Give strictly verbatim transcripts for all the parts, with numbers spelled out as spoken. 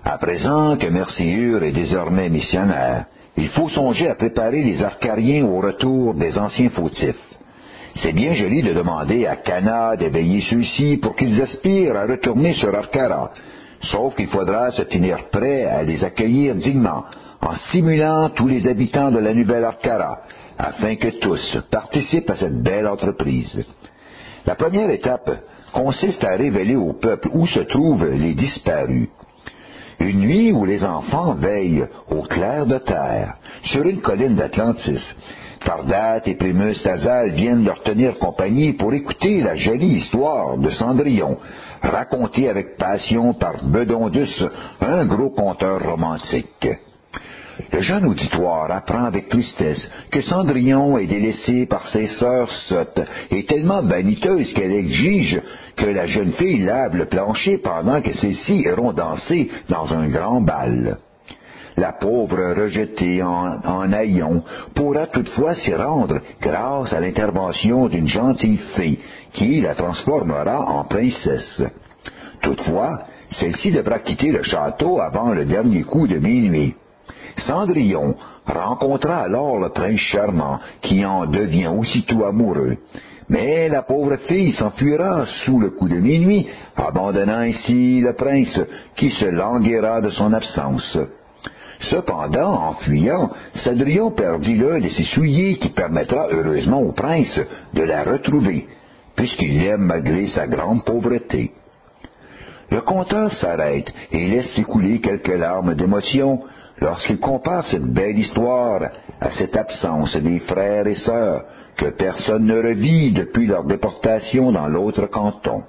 À présent que Merciure est désormais missionnaire, il faut songer à préparer les Arcariens au retour des anciens fautifs. C'est bien joli de demander à Cana d'éveiller ceux-ci pour qu'ils aspirent à retourner sur Arcara, sauf qu'il faudra se tenir prêt à les accueillir dignement, en stimulant tous les habitants de la nouvelle Arcara, afin que tous participent à cette belle entreprise. La première étape consiste à révéler au peuple où se trouvent les disparus. Une nuit où les enfants veillent au clair de terre, sur une colline d'Atlantis, Tardate et Primus Tazal viennent leur tenir compagnie pour écouter la jolie histoire de Cendrillon, racontée avec passion par Bedondus, un gros conteur romantique. Le jeune auditoire apprend avec tristesse que Cendrillon est délaissée par ses sœurs sottes et tellement vaniteuse qu'elle exige que la jeune fille lave le plancher pendant que celles-ci iront danser dans un grand bal. La pauvre rejetée en, en haillons pourra toutefois s'y rendre grâce à l'intervention d'une gentille fée qui la transformera en princesse. Toutefois, celle-ci devra quitter le château avant le dernier coup de minuit. Cendrillon rencontra alors le prince charmant, qui en devient aussitôt amoureux. Mais la pauvre fille s'enfuira sous le coup de minuit, abandonnant ainsi le prince, qui se languira de son absence. Cependant, en fuyant, Cendrillon perdit l'un de ses souliers qui permettra heureusement au prince de la retrouver, puisqu'il l'aime malgré sa grande pauvreté. Le conteur s'arrête et laisse s'écouler quelques larmes d'émotion lorsqu'il compare cette belle histoire à cette absence des frères et sœurs que personne ne revit depuis leur déportation dans l'autre canton.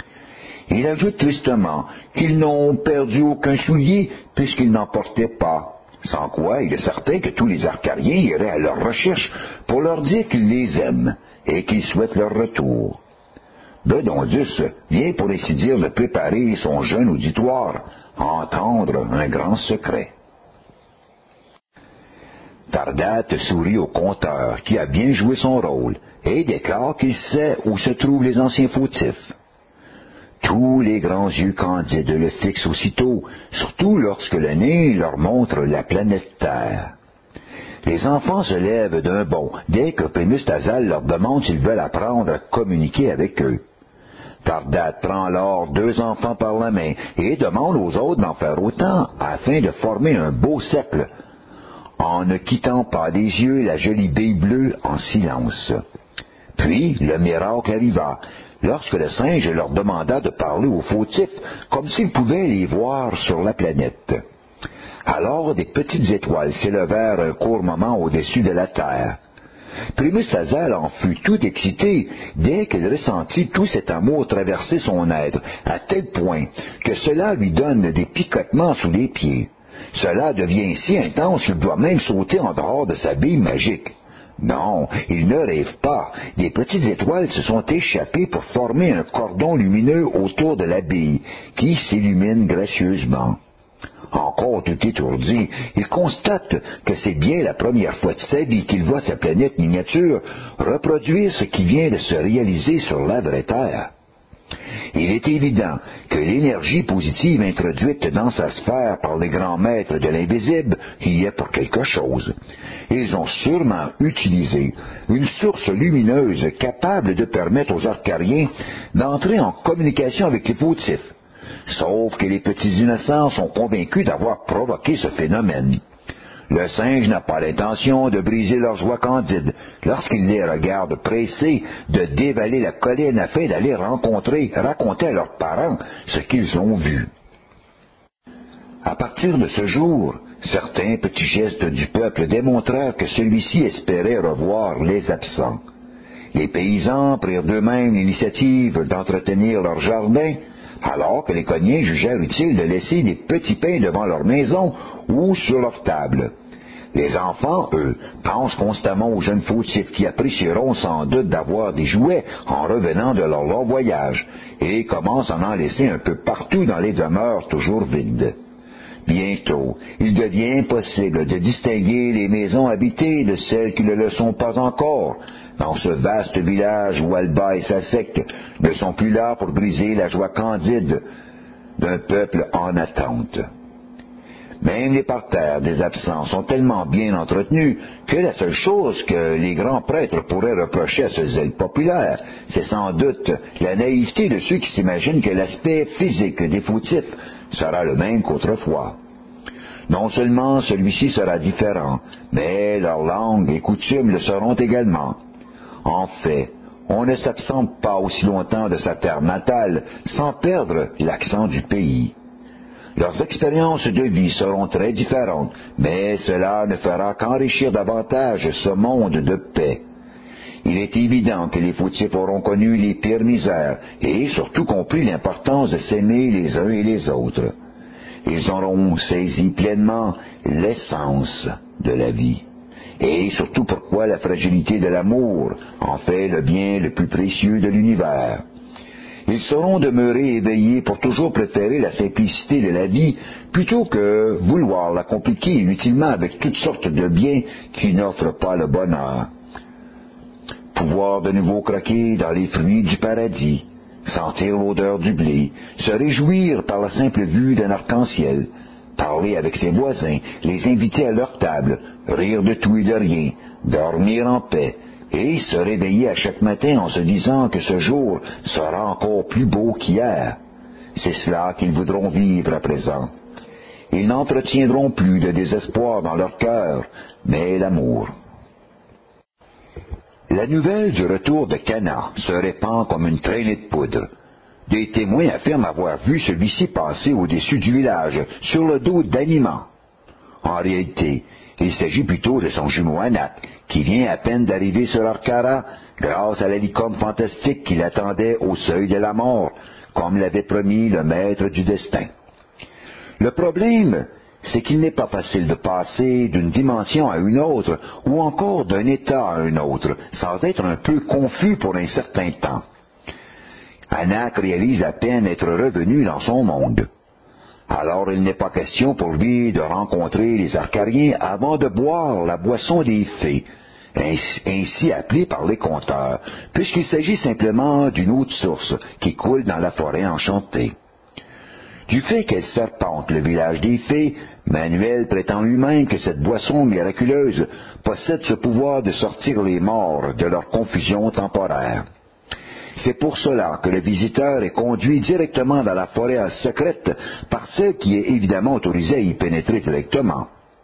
Il ajoute tristement qu'ils n'ont perdu aucun soulier puisqu'ils n'en portaient pas, sans quoi il est certain que tous les Arcariens iraient à leur recherche pour leur dire qu'ils les aiment et qu'ils souhaitent leur retour. Bedondus vient pour ainsi dire de préparer son jeune auditoire à entendre un grand secret. Tardate sourit au conteur, qui a bien joué son rôle, et déclare qu'il sait où se trouvent les anciens fautifs. Tous les grands yeux candides le fixent aussitôt, surtout lorsque le nez leur montre la planète Terre. Les enfants se lèvent d'un bond, dès que Primus Tazal leur demande s'ils veulent apprendre à communiquer avec eux. Tardate prend alors deux enfants par la main et demande aux autres d'en faire autant, afin de former un beau cercle, en ne quittant pas des yeux la jolie bille bleue en silence. Puis le miracle arriva, lorsque le singe leur demanda de parler aux fautifs, comme s'ils pouvaient les voir sur la planète. Alors des petites étoiles s'élevèrent un court moment au-dessus de la terre. Primus Tazal en fut tout excité dès qu'il ressentit tout cet amour traverser son être, à tel point que cela lui donne des picotements sous les pieds. Cela devient si intense qu'il doit même sauter en dehors de sa bille magique. Non, il ne rêve pas. Des petites étoiles se sont échappées pour former un cordon lumineux autour de la bille, qui s'illumine gracieusement. Encore tout étourdi, il constate que c'est bien la première fois de sa vie qu'il voit sa planète miniature reproduire ce qui vient de se réaliser sur la vraie Terre. Il est évident que l'énergie positive introduite dans sa sphère par les grands maîtres de l'invisible y est pour quelque chose. Ils ont sûrement utilisé une source lumineuse capable de permettre aux Arcariens d'entrer en communication avec les fautifs. Sauf que les petits innocents sont convaincus d'avoir provoqué ce phénomène. Le singe n'a pas l'intention de briser leur joie candide lorsqu'il les regarde pressés de dévaler la colline afin d'aller rencontrer, raconter à leurs parents ce qu'ils ont vu. À partir de ce jour, certains petits gestes du peuple démontrèrent que celui-ci espérait revoir les absents. Les paysans prirent d'eux-mêmes l'initiative d'entretenir leur jardin, alors que les cogniens jugèrent utile de laisser des petits pains devant leur maison ou sur leur table. Les enfants, eux, pensent constamment aux jeunes fautifs qui apprécieront sans doute d'avoir des jouets en revenant de leur long voyage et commencent à en laisser un peu partout dans les demeures toujours vides. Bientôt, il devient impossible de distinguer les maisons habitées de celles qui ne le sont pas encore, dans ce vaste village où Alba et sa secte ne sont plus là pour briser la joie candide d'un peuple en attente. Même les parterres des absents sont tellement bien entretenus que la seule chose que les grands prêtres pourraient reprocher à ce zèle populaire, c'est sans doute la naïveté de ceux qui s'imaginent que l'aspect physique des fautifs sera le même qu'autrefois. Non seulement celui-ci sera différent, mais leur langue et coutumes le seront également. En fait, on ne s'absente pas aussi longtemps de sa terre natale sans perdre l'accent du pays. Leurs expériences de vie seront très différentes, mais cela ne fera qu'enrichir davantage ce monde de paix. Il est évident que les fautifs auront connu les pires misères et surtout compris l'importance de s'aimer les uns et les autres. Ils auront saisi pleinement l'essence de la vie. Et surtout pourquoi la fragilité de l'amour en fait le bien le plus précieux de l'univers. Ils sauront demeurer éveillés pour toujours préférer la simplicité de la vie plutôt que vouloir la compliquer inutilement avec toutes sortes de biens qui n'offrent pas le bonheur. Pouvoir de nouveau croquer dans les fruits du paradis, sentir l'odeur du blé, se réjouir par la simple vue d'un arc-en-ciel, parler avec ses voisins, les inviter à leur table, rire de tout et de rien, dormir en paix, et se réveiller à chaque matin en se disant que ce jour sera encore plus beau qu'hier. C'est cela qu'ils voudront vivre à présent. Ils n'entretiendront plus de désespoir dans leur cœur, mais l'amour. La nouvelle du retour de Cana se répand comme une traînée de poudre. Des témoins affirment avoir vu celui-ci passer au-dessus du village, sur le dos d'Anima. En réalité, il s'agit plutôt de son jumeau Anak, qui vient à peine d'arriver sur Arcara grâce à la licorne fantastique qui l'attendait au seuil de la mort, comme l'avait promis le maître du destin. Le problème, c'est qu'il n'est pas facile de passer d'une dimension à une autre, ou encore d'un état à un autre, sans être un peu confus pour un certain temps. Anak réalise à peine être revenu dans son monde. Alors il n'est pas question pour lui de rencontrer les Arcariens avant de boire la boisson des fées, ainsi, ainsi appelée par les conteurs, puisqu'il s'agit simplement d'une eau de source qui coule dans la forêt enchantée. Du fait qu'elle serpente le village des fées, Manuel prétend lui-même que cette boisson miraculeuse possède ce pouvoir de sortir les morts de leur confusion temporaire. C'est pour cela que le visiteur est conduit directement dans la forêt secrète par celle qui est évidemment autorisée à y pénétrer directement.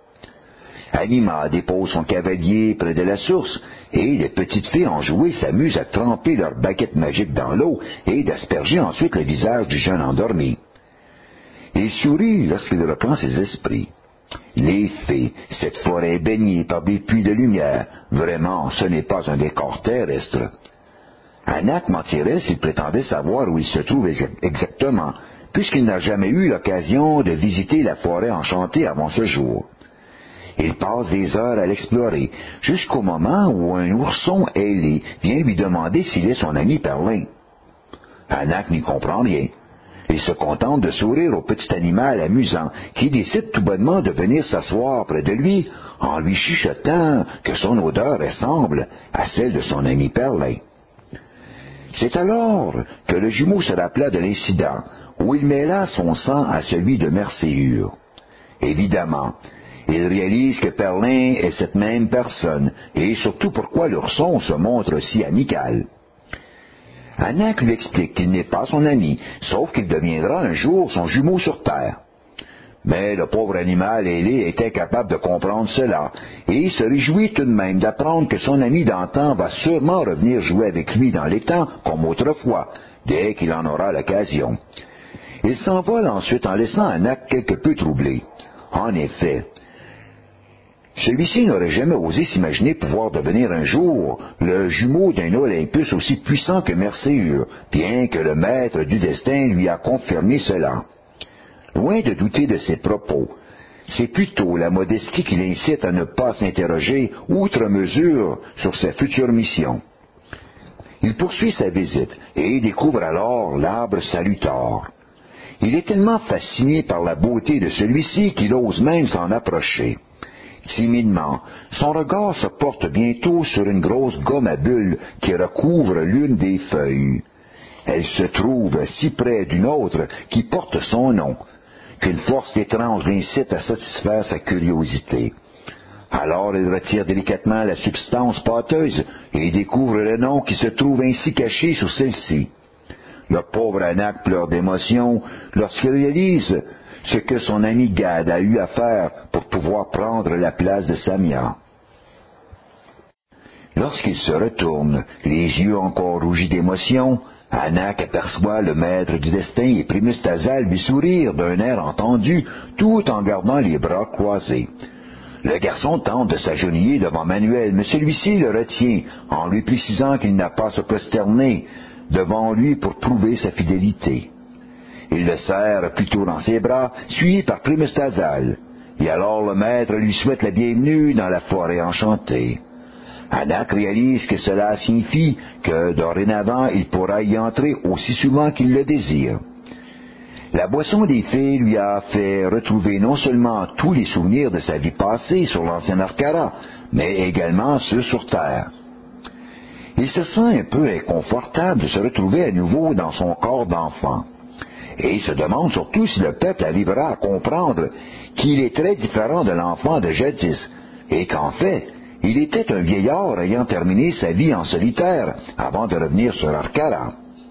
Anima dépose son cavalier près de la source et les petites filles enjouées s'amusent à tremper leur baguette magique dans l'eau et d'asperger ensuite le visage du jeune endormi. Il sourit lorsqu'il reprend ses esprits. Les fées, cette forêt baignée par des puits de lumière, vraiment ce n'est pas un décor terrestre. Anak mentirait s'il prétendait savoir où il se trouve exactement, puisqu'il n'a jamais eu l'occasion de visiter la forêt enchantée avant ce jour. Il passe des heures à l'explorer, jusqu'au moment où un ourson ailé vient lui demander s'il est son ami Perlin. Anak n'y comprend rien. Il se contente de sourire au petit animal amusant qui décide tout bonnement de venir s'asseoir près de lui en lui chuchotant que son odeur ressemble à celle de son ami Perlin. C'est alors que le jumeau se rappela de l'incident où il mêla son sang à celui de Mercéure. Évidemment, il réalise que Perlin est cette même personne et surtout pourquoi l'ourson se montre si amical. Anak lui explique qu'il n'est pas son ami, sauf qu'il deviendra un jour son jumeau sur terre. Mais le pauvre animal ailé est incapable de comprendre cela, et il se réjouit tout de même d'apprendre que son ami d'antan va sûrement revenir jouer avec lui dans les temps, comme autrefois, dès qu'il en aura l'occasion. Il s'envole ensuite en laissant Anak quelque peu troublé. En effet, celui-ci n'aurait jamais osé s'imaginer pouvoir devenir un jour le jumeau d'un Olympus aussi puissant que Mercéure, bien que le maître du destin lui a confirmé cela. Loin de douter de ses propos, c'est plutôt la modestie qui l'incite à ne pas s'interroger outre mesure sur sa future mission. Il poursuit sa visite et découvre alors l'arbre salutar. Il est tellement fasciné par la beauté de celui-ci qu'il ose même s'en approcher. Timidement, son regard se porte bientôt sur une grosse gomme à bulles qui recouvre l'une des feuilles. Elle se trouve si près d'une autre qui porte son nom. qu'une force étrange l'incite à satisfaire sa curiosité. Alors il retire délicatement la substance pâteuse et découvre le nom qui se trouve ainsi caché sur celle-ci. Le pauvre Anak pleure d'émotion lorsqu'il réalise ce que son ami Gad a eu à faire pour pouvoir prendre la place de Samia. Lorsqu'il se retourne, les yeux encore rougis d'émotion, Anak aperçoit le maître du destin et Primustazal lui sourire d'un air entendu tout en gardant les bras croisés. Le garçon tente de s'agenouiller devant Manuel, mais celui-ci le retient en lui précisant qu'il n'a pas à se prosterner devant lui pour prouver sa fidélité. Il le serre plutôt dans ses bras, suivi par Primustazal, et alors le maître lui souhaite la bienvenue dans la forêt enchantée. Anak réalise que cela signifie que, dorénavant, il pourra y entrer aussi souvent qu'il le désire. La boisson des fées lui a fait retrouver non seulement tous les souvenirs de sa vie passée sur l'ancien Arcara, mais également ceux sur Terre. Il se sent un peu inconfortable de se retrouver à nouveau dans son corps d'enfant. Et il se demande surtout si le peuple arrivera à comprendre qu'il est très différent de l'enfant de jadis, et qu'en fait, il était un vieillard ayant terminé sa vie en solitaire avant de revenir sur Arcara.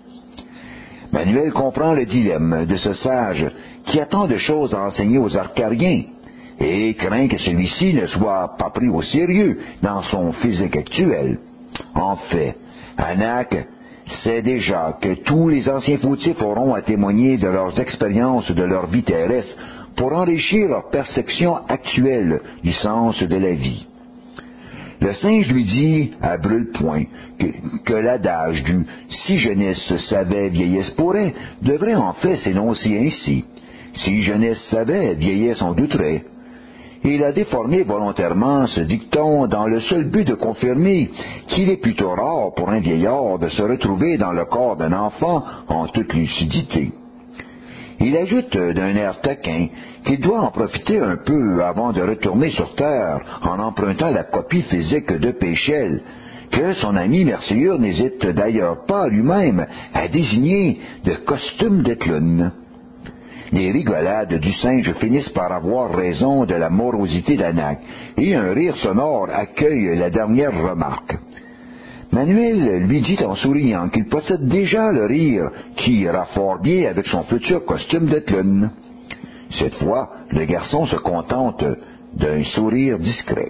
Manuel comprend le dilemme de ce sage qui a tant de choses à enseigner aux Arcariens et craint que celui-ci ne soit pas pris au sérieux dans son physique actuel. En fait, Anak sait déjà que tous les anciens fautifs auront à témoigner de leurs expériences de leur vie terrestre pour enrichir leur perception actuelle du sens de la vie. Le singe lui dit à brûle-point que, que l'adage du « si jeunesse savait, vieillesse pourrait » devrait en fait s'énoncer ainsi. Si jeunesse savait, vieillesse en douterait. Il a déformé volontairement ce dicton dans le seul but de confirmer qu'il est plutôt rare pour un vieillard de se retrouver dans le corps d'un enfant en toute lucidité. Il ajoute d'un air taquin qu'il doit en profiter un peu avant de retourner sur Terre en empruntant la copie physique de Péchel, que son ami Mercieur n'hésite d'ailleurs pas lui-même à désigner de costume de clown. Les rigolades du singe finissent par avoir raison de la morosité d'Anak, et un rire sonore accueille la dernière remarque. Manuel lui dit en souriant qu'il possède déjà le rire qui ira fort bien avec son futur costume de clown. Cette fois, le garçon se contente d'un sourire discret.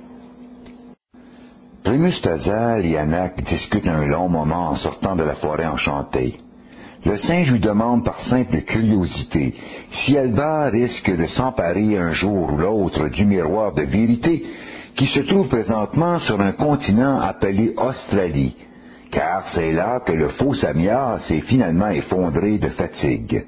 Primustazal et Anak discutent un long moment en sortant de la forêt enchantée. Le singe lui demande par simple curiosité si Alba risque de s'emparer un jour ou l'autre du miroir de vérité qui se trouve présentement sur un continent appelé Australie, car c'est là que le faux Samia s'est finalement effondré de fatigue.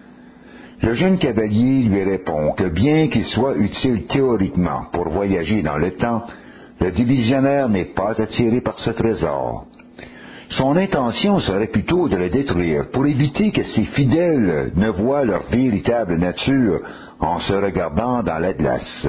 Le jeune cavalier lui répond que bien qu'il soit utile théoriquement pour voyager dans le temps, le divisionnaire n'est pas attiré par ce trésor. Son intention serait plutôt de le détruire pour éviter que ses fidèles ne voient leur véritable nature en se regardant dans la glace.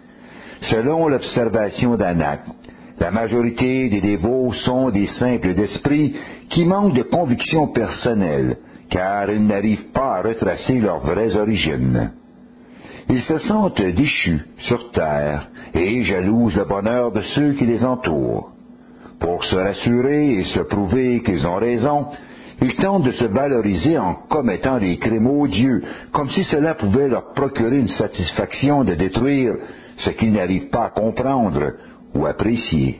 Selon l'observation d'Anak, la majorité des dévots sont des simples d'esprit qui manquent de conviction personnelle, car ils n'arrivent pas à retracer leurs vraies origines. Ils se sentent déchus sur terre et jalousent le bonheur de ceux qui les entourent. Pour se rassurer et se prouver qu'ils ont raison, ils tentent de se valoriser en commettant des crimes odieux, comme si cela pouvait leur procurer une satisfaction de détruire ce qu'ils n'arrivent pas à comprendre ou apprécier.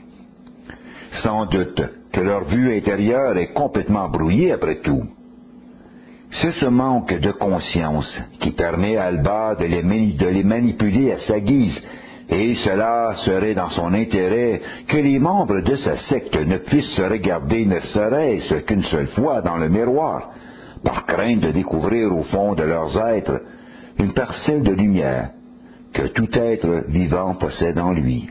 Sans doute que leur vue intérieure est complètement brouillée après tout. C'est ce manque de conscience qui permet à Alba de les, de les manipuler à sa guise, et cela serait dans son intérêt que les membres de sa secte ne puissent se regarder ne serait-ce qu'une seule fois dans le miroir, par crainte de découvrir au fond de leurs êtres une parcelle de lumière que tout être vivant possède en lui.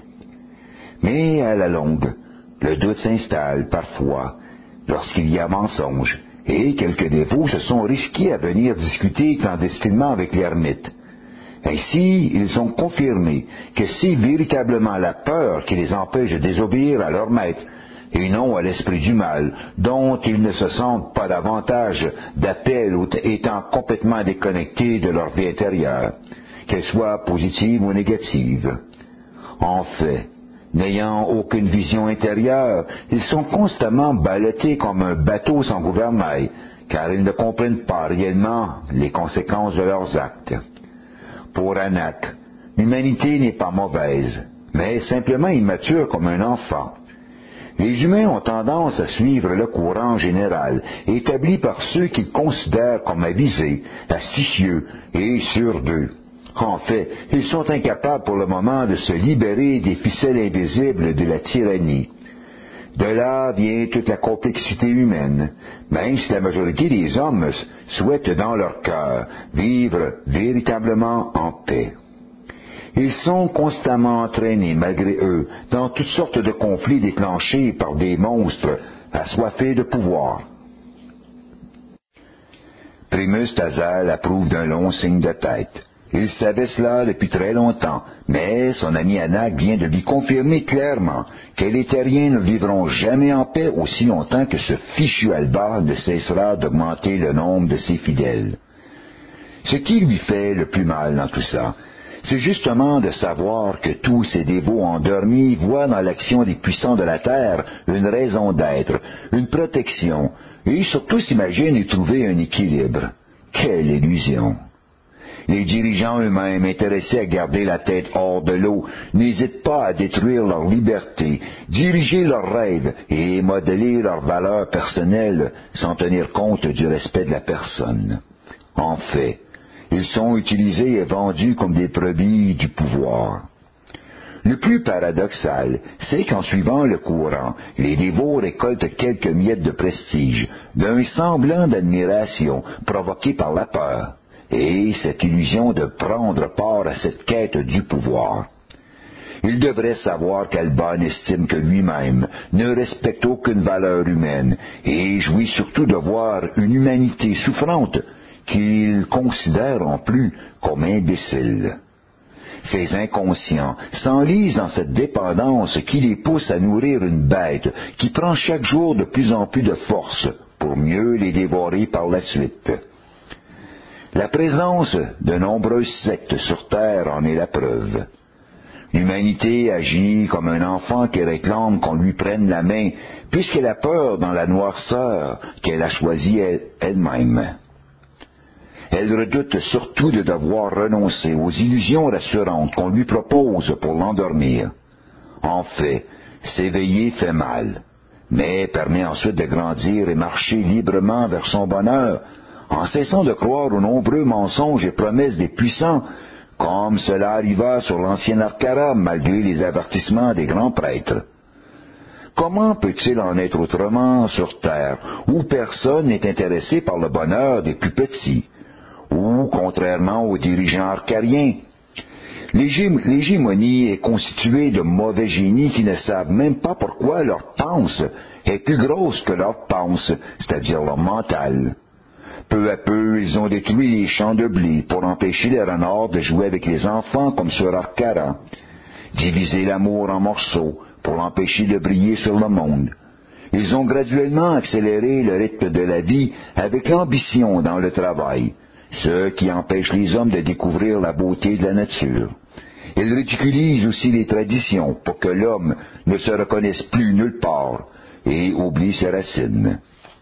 Mais à la longue, le doute s'installe parfois lorsqu'il y a mensonge, et quelques dévots se sont risqués à venir discuter clandestinement avec l'ermite. Ainsi, ils ont confirmé que c'est véritablement la peur qui les empêche de désobéir à leur maître, et non à l'esprit du mal, dont ils ne se sentent pas davantage d'appel étant complètement déconnectés de leur vie intérieure, qu'elle soit positive ou négative. En fait, n'ayant aucune vision intérieure, ils sont constamment ballottés comme un bateau sans gouvernail, car ils ne comprennent pas réellement les conséquences de leurs actes. Pour Anak, l'humanité n'est pas mauvaise, mais simplement immature comme un enfant. Les humains ont tendance à suivre le courant général, établi par ceux qu'ils considèrent comme avisés, astucieux et sûrs d'eux. En fait, ils sont incapables pour le moment de se libérer des ficelles invisibles de la tyrannie. De là vient toute la complexité humaine, même si la majorité des hommes souhaitent dans leur cœur vivre véritablement en paix. Ils sont constamment entraînés, malgré eux, dans toutes sortes de conflits déclenchés par des monstres assoiffés de pouvoir. Primus Tazal approuve d'un long signe de tête. Il savait cela depuis très longtemps, mais son ami Anak vient de lui confirmer clairement que les terriens ne vivront jamais en paix aussi longtemps que ce fichu Alba ne cessera d'augmenter le nombre de ses fidèles. Ce qui lui fait le plus mal dans tout ça, c'est justement de savoir que tous ces dévots endormis voient dans l'action des puissants de la terre une raison d'être, une protection, et surtout s'imaginent y trouver un équilibre. Quelle illusion! Les dirigeants eux-mêmes, intéressés à garder la tête hors de l'eau, n'hésitent pas à détruire leur liberté, diriger leurs rêves et modeler leurs valeurs personnelles sans tenir compte du respect de la personne. En fait, ils sont utilisés et vendus comme des brebis du pouvoir. Le plus paradoxal, c'est qu'en suivant le courant, les dévots récoltent quelques miettes de prestige, d'un semblant d'admiration provoqué par la peur, et cette illusion de prendre part à cette quête du pouvoir. Il devrait savoir qu'Alba n'estime que lui-même, ne respecte aucune valeur humaine, et jouit surtout de voir une humanité souffrante qu'il considère en plus comme imbécile. Ces inconscients s'enlisent dans cette dépendance qui les pousse à nourrir une bête qui prend chaque jour de plus en plus de force pour mieux les dévorer par la suite. La présence de nombreuses sectes sur Terre en est la preuve. L'humanité agit comme un enfant qui réclame qu'on lui prenne la main, puisqu'elle a peur dans la noirceur qu'elle a choisie elle-même. Elle redoute surtout de devoir renoncer aux illusions rassurantes qu'on lui propose pour l'endormir. En fait, s'éveiller fait mal, mais permet ensuite de grandir et marcher librement vers son bonheur, en cessant de croire aux nombreux mensonges et promesses des puissants, comme cela arriva sur l'ancien Arcara malgré les avertissements des grands prêtres. Comment peut-il en être autrement sur Terre, où personne n'est intéressé par le bonheur des plus petits, où, contrairement aux dirigeants arcariens, l'hégémonie est constituée de mauvais génies qui ne savent même pas pourquoi leur panse est plus grosse que leur panse, c'est-à-dire leur mental. Peu à peu, ils ont détruit les champs de blé pour empêcher les renards de jouer avec les enfants comme sur Arcara, diviser l'amour en morceaux pour l'empêcher de briller sur le monde. Ils ont graduellement accéléré le rythme de la vie avec l'ambition dans le travail, ce qui empêche les hommes de découvrir la beauté de la nature. Ils ridiculisent aussi les traditions pour que l'homme ne se reconnaisse plus nulle part et oublie ses racines.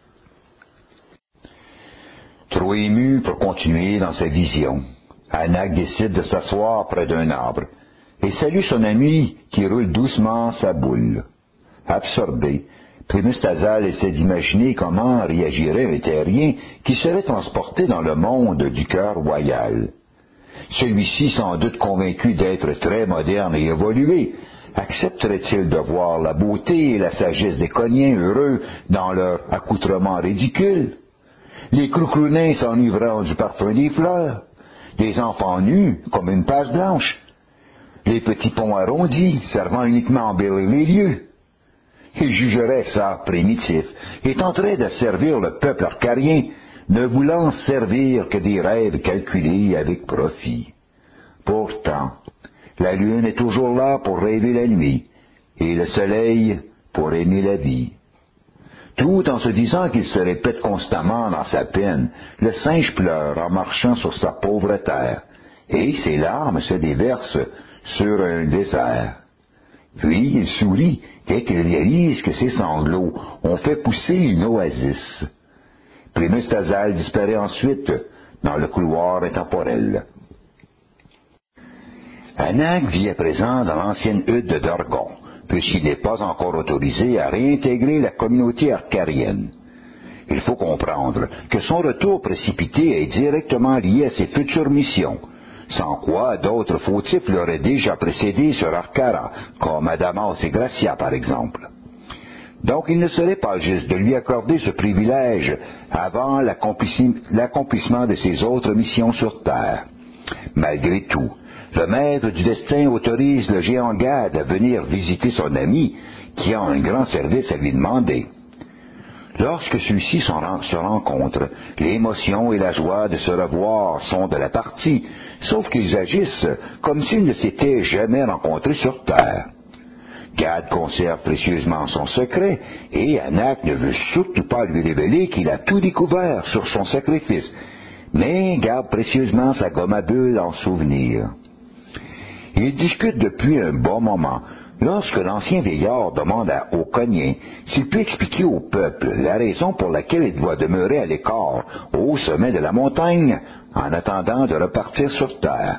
Trop ému pour continuer dans sa vision, Anak décide de s'asseoir près d'un arbre et salue son ami qui roule doucement sa boule. Absorbé, Primus Tazal essaie d'imaginer comment réagirait un terrien qui serait transporté dans le monde du cœur royal. Celui-ci, sans doute convaincu d'être très moderne et évolué, accepterait-il de voir la beauté et la sagesse des Coniens heureux dans leur accoutrement ridicule? Les Croucrounins s'enivrant du parfum des fleurs, des enfants nus comme une page blanche, les petits ponts arrondis servant uniquement à embellir les lieux. Il jugerait ça primitif et tenterait de servir le peuple arcarien, ne voulant servir que des rêves calculés avec profit. Pourtant, la lune est toujours là pour rêver la nuit, et le soleil pour aimer la vie. Tout en se disant qu'il se répète constamment dans sa peine, le singe pleure en marchant sur sa pauvre terre, et ses larmes se déversent sur un désert. Puis il sourit dès qu'il réalise que ses sanglots ont fait pousser une oasis. Primus Tazal disparaît ensuite dans le couloir intemporel. Anak vit à présent dans l'ancienne hutte de Dorgon, puisqu'il n'est pas encore autorisé à réintégrer la communauté arcarienne. Il faut comprendre que son retour précipité est directement lié à ses futures missions, sans quoi d'autres fautifs l'auraient déjà précédé sur Arcara, comme Adamas et Gracia par exemple. Donc il ne serait pas juste de lui accorder ce privilège avant l'accomplissement de ses autres missions sur Terre. Malgré tout, le maître du destin autorise le géant Gad à venir visiter son ami, qui a un grand service à lui demander. Lorsque ceux-ci se rencontrent, l'émotion et la joie de se revoir sont de la partie, sauf qu'ils agissent comme s'ils ne s'étaient jamais rencontrés sur Terre. Gad conserve précieusement son secret, et Anak ne veut surtout pas lui révéler qu'il a tout découvert sur son sacrifice, mais garde précieusement sa gomme à bulles en souvenir. Ils discutent depuis un bon moment, lorsque l'ancien vieillard demande à Oconien s'il peut expliquer au peuple la raison pour laquelle il doit demeurer à l'écart, au sommet de la montagne, en attendant de repartir sur terre.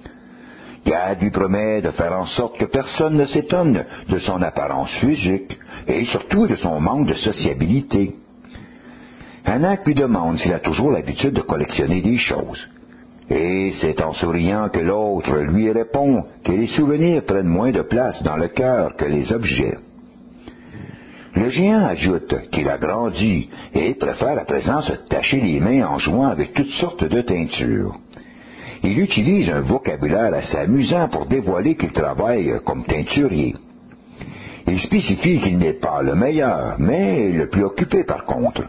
Gad lui promet de faire en sorte que personne ne s'étonne de son apparence physique, et surtout de son manque de sociabilité. Anak lui demande s'il a toujours l'habitude de collectionner des choses. Et c'est en souriant que l'autre lui répond que les souvenirs prennent moins de place dans le cœur que les objets. Le géant ajoute qu'il a grandi et préfère à présent se tacher les mains en jouant avec toutes sortes de teintures. Il utilise un vocabulaire assez amusant pour dévoiler qu'il travaille comme teinturier. Il spécifie qu'il n'est pas le meilleur, mais le plus occupé par contre.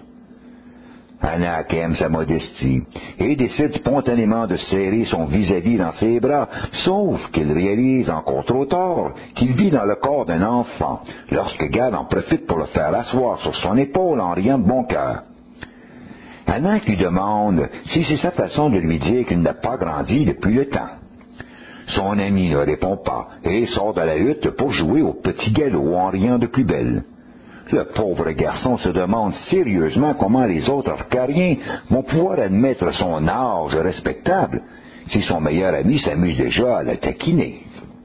Anak aime sa modestie et décide spontanément de serrer son vis-à-vis dans ses bras, sauf qu'il réalise encore trop tard qu'il vit dans le corps d'un enfant, lorsque Gad en profite pour le faire asseoir sur son épaule en riant de bon cœur. Anak lui demande si c'est sa façon de lui dire qu'il n'a pas grandi depuis le temps. Son ami ne répond pas et sort de la hutte pour jouer au petit galop en riant de plus belle. Le pauvre garçon se demande sérieusement comment les autres Arcariens vont pouvoir admettre son âge respectable si son meilleur ami s'amuse déjà à le taquiner.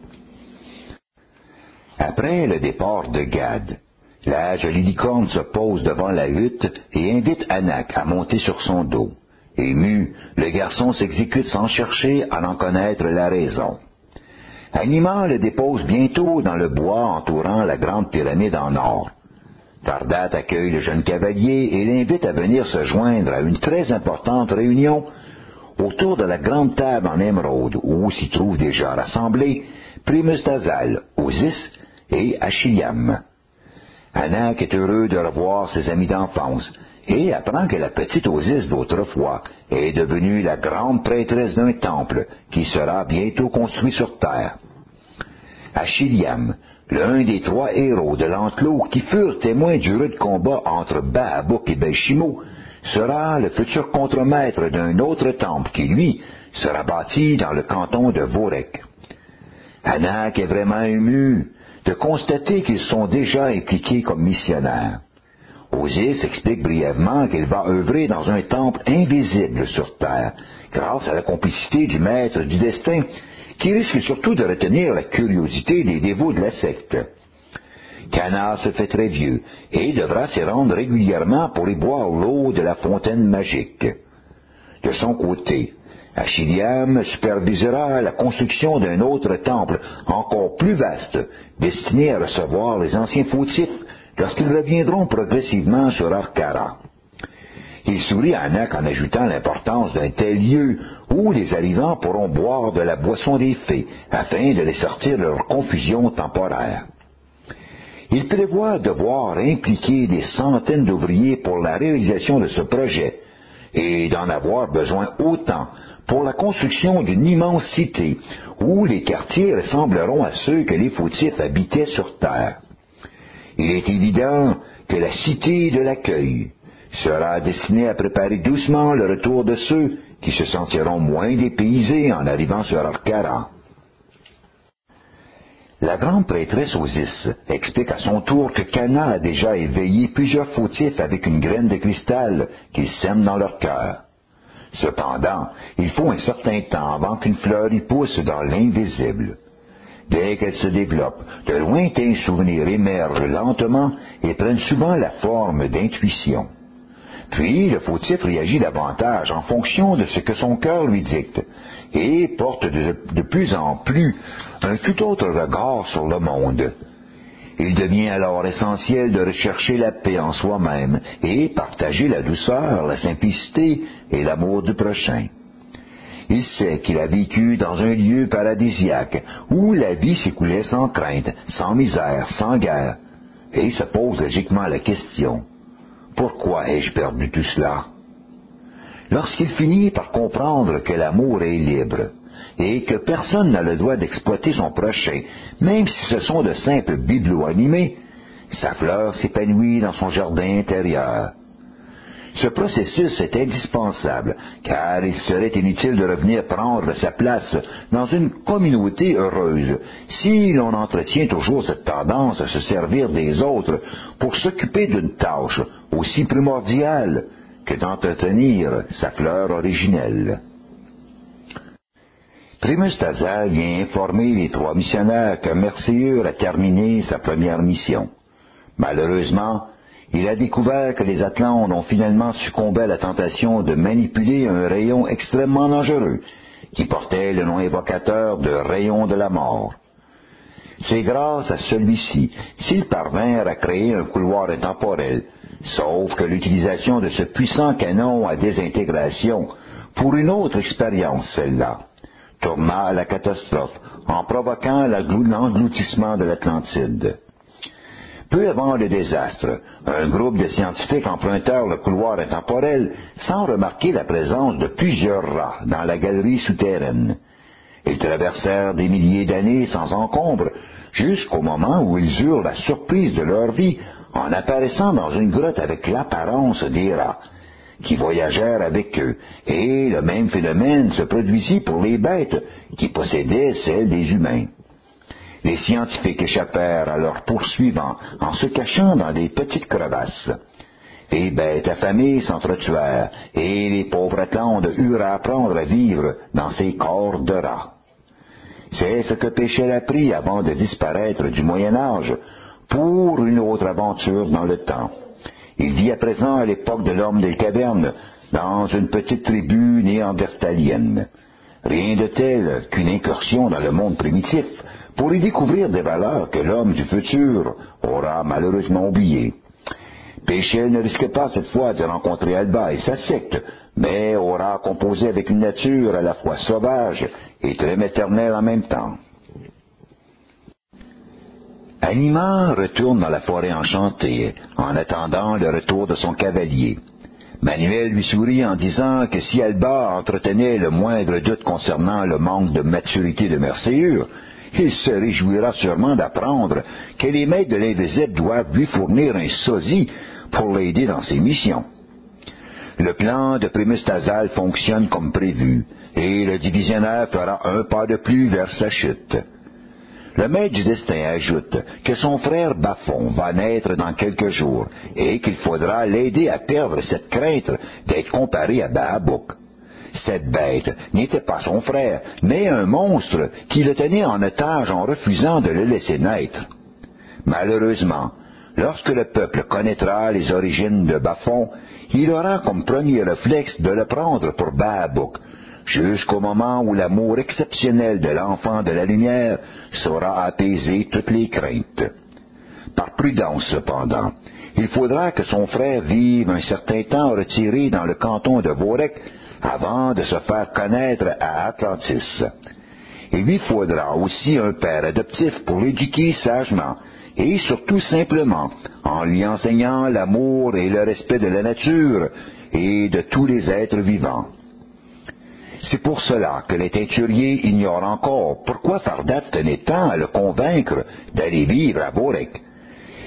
Après le départ de Gad, la jolie licorne se pose devant la hutte et invite Anak à monter sur son dos. Ému, le garçon s'exécute sans chercher à en connaître la raison. Anima le dépose bientôt dans le bois entourant la grande pyramide en or. Tardat accueille le jeune cavalier et l'invite à venir se joindre à une très importante réunion autour de la grande table en émeraude où s'y trouvent déjà rassemblés Primus Tazal, Osis et Achilliam. Anak est heureux de revoir ses amis d'enfance et apprend que la petite Osis d'autrefois est devenue la grande prêtresse d'un temple qui sera bientôt construit sur terre. Achilliam, l'un des trois héros de l'enclos qui furent témoins du rude combat entre Bahabuk et Belshimo, sera le futur contremaître d'un autre temple qui, lui, sera bâti dans le canton de Vorek. Anak est vraiment ému de constater qu'ils sont déjà impliqués comme missionnaires. Osis explique brièvement qu'il va œuvrer dans un temple invisible sur terre, grâce à la complicité du maître du destin, qui risque surtout de retenir la curiosité des dévots de la secte. Cana se fait très vieux et devra s'y rendre régulièrement pour y boire l'eau de la fontaine magique. De son côté, Achilliam supervisera la construction d'un autre temple encore plus vaste, destiné à recevoir les anciens fautifs lorsqu'ils reviendront progressivement sur Arcara. Il sourit à Anak en ajoutant l'importance d'un tel lieu où les arrivants pourront boire de la boisson des fées afin de les sortir de leur confusion temporaire. Il prévoit devoir impliquer des centaines d'ouvriers pour la réalisation de ce projet et d'en avoir besoin autant pour la construction d'une immense cité où les quartiers ressembleront à ceux que les fautifs habitaient sur terre. il est évident que la cité de l'accueil sera destinée à préparer doucement le retour de ceux qui se sentiront moins dépaysés en arrivant sur Arcara. La grande prêtresse Osis explique à son tour que Cana a déjà éveillé plusieurs fautifs avec une graine de cristal qu'ils sèment dans leur cœur. Cependant, il faut un certain temps avant qu'une fleur y pousse dans l'invisible. Dès qu'elle se développe, de lointains souvenirs émergent lentement et prennent souvent la forme d'intuition. Puis, le fautif réagit davantage en fonction de ce que son cœur lui dicte et porte de, de plus en plus un tout autre regard sur le monde. Il devient alors essentiel de rechercher la paix en soi-même et partager la douceur, la simplicité et l'amour du prochain. Il sait qu'il a vécu dans un lieu paradisiaque où la vie s'écoulait sans crainte, sans misère, sans guerre, et se pose logiquement la question: pourquoi ai-je perdu tout cela? Lorsqu'il finit par comprendre que l'amour est libre et que personne n'a le droit d'exploiter son prochain, même si ce sont de simples bibelots animés, sa fleur s'épanouit dans son jardin intérieur. Ce processus est indispensable, car il serait inutile de revenir prendre sa place dans une communauté heureuse si l'on entretient toujours cette tendance à se servir des autres pour s'occuper d'une tâche aussi primordiale que d'entretenir sa fleur originelle. Primus Tazal vient informer les trois missionnaires que Mercéur a terminé sa première mission. Malheureusement, il a découvert que les Atlantes ont finalement succombé à la tentation de manipuler un rayon extrêmement dangereux, qui portait le nom évocateur de rayon de la mort. C'est grâce à celui-ci s'ils parvinrent à créer un couloir intemporel, sauf que l'utilisation de ce puissant canon à désintégration, pour une autre expérience celle-là, tourna à la catastrophe en provoquant l'engloutissement de l'Atlantide. Peu avant le désastre, un groupe de scientifiques empruntèrent le couloir intemporel sans remarquer la présence de plusieurs rats dans la galerie souterraine. Ils traversèrent des milliers d'années sans encombre, jusqu'au moment où ils eurent la surprise de leur vie en apparaissant dans une grotte avec l'apparence des rats, qui voyagèrent avec eux, et le même phénomène se produisit pour les bêtes qui possédaient celles des humains. Les scientifiques échappèrent à leurs poursuivants en se cachant dans des petites crevasses. Les bêtes affamées s'entretuèrent, et les pauvres Atlantes eurent à apprendre à vivre dans ces corps de rats. C'est ce que Péchel apprit avant de disparaître du Moyen Âge pour une autre aventure dans le temps. Il vit à présent à l'époque de l'homme des cavernes, dans une petite tribu néandertalienne. Rien de tel qu'une incursion dans le monde primitif pour y découvrir des valeurs que l'homme du futur aura malheureusement oubliées. Péchel ne risque pas cette fois de rencontrer Alba et sa secte, mais aura composé avec une nature à la fois sauvage et très maternelle en même temps. Anima retourne dans la forêt enchantée, en attendant le retour de son cavalier. Manuel lui sourit en disant que si Alba entretenait le moindre doute concernant le manque de maturité de Mercéur, il se réjouira sûrement d'apprendre que les maîtres de l'invisible doivent lui fournir un sosie pour l'aider dans ses missions. Le plan de Primus Tazal fonctionne comme prévu, et le divisionnaire fera un pas de plus vers sa chute. Le maître du destin ajoute que son frère Bafon va naître dans quelques jours et qu'il faudra l'aider à perdre cette crainte d'être comparé à Bahabuk. Cette bête n'était pas son frère, mais un monstre qui le tenait en otage en refusant de le laisser naître. Malheureusement, lorsque le peuple connaîtra les origines de Bafon, il aura comme premier réflexe de le prendre pour Bahabuk, jusqu'au moment où l'amour exceptionnel de l'enfant de la lumière saura apaiser toutes les craintes. Par prudence, cependant, il faudra que son frère vive un certain temps retiré dans le canton de Vorek avant de se faire connaître à Atlantis. Il lui faudra aussi un père adoptif pour l'éduquer sagement, et surtout simplement, en lui enseignant l'amour et le respect de la nature et de tous les êtres vivants. C'est pour cela que les teinturiers ignorent encore pourquoi Fardat tenait tant à le convaincre d'aller vivre à Vorek.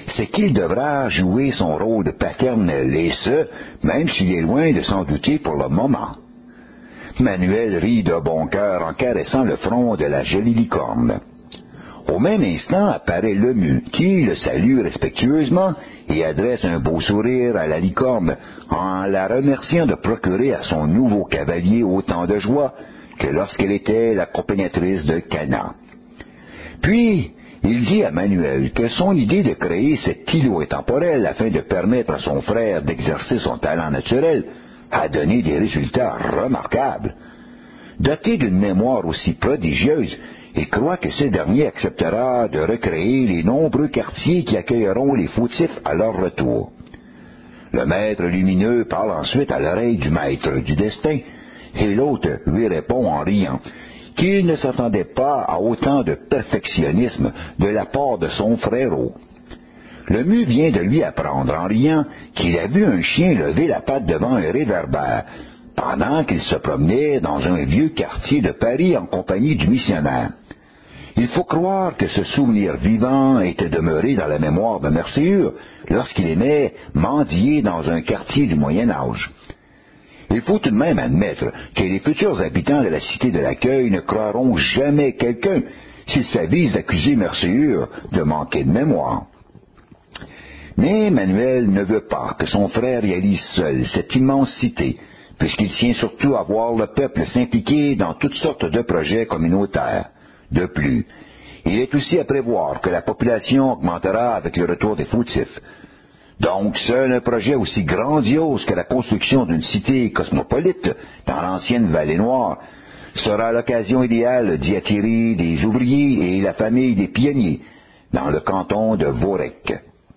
c'est qu'il devra jouer son rôle de paternel, et ce, même s'il est loin de s'en douter pour le moment. Manuel rit de bon cœur en caressant le front de la jolie licorne. Au même instant apparaît Lemu, qui le salue respectueusement et adresse un beau sourire à la licorne en la remerciant de procurer à son nouveau cavalier autant de joie que lorsqu'elle était l'accompagnatrice de Cana. Puis, il dit à Manuel que son idée de créer cet îlot intemporel afin de permettre à son frère d'exercer son talent naturel a donné des résultats remarquables. Doté d'une mémoire aussi prodigieuse, il croit que ce dernier acceptera de recréer les nombreux quartiers qui accueilleront les fautifs à leur retour. Le maître lumineux parle ensuite à l'oreille du maître du destin, et l'autre lui répond en riant qu'il ne s'attendait pas à autant de perfectionnisme de la part de son frérot. Le mu vient de lui apprendre en riant qu'il a vu un chien lever la patte devant un réverbère, pendant qu'il se promenait dans un vieux quartier de Paris en compagnie du missionnaire. Il faut croire que ce souvenir vivant était demeuré dans la mémoire de Mercéur lorsqu'il aimait mendier dans un quartier du Moyen Âge. Il faut tout de même admettre que les futurs habitants de la cité de l'accueil ne croiront jamais quelqu'un s'il s'avise d'accuser Mercéur de manquer de mémoire. Mais Manuel ne veut pas que son frère réalise seul cette immense cité, puisqu'il tient surtout à voir le peuple s'impliquer dans toutes sortes de projets communautaires. De plus, il est aussi à prévoir que la population augmentera avec le retour des fautifs. Donc, seul un projet aussi grandiose que la construction d'une cité cosmopolite dans l'ancienne Vallée Noire sera l'occasion idéale d'y attirer des ouvriers et la famille des pionniers dans le canton de Vaurec.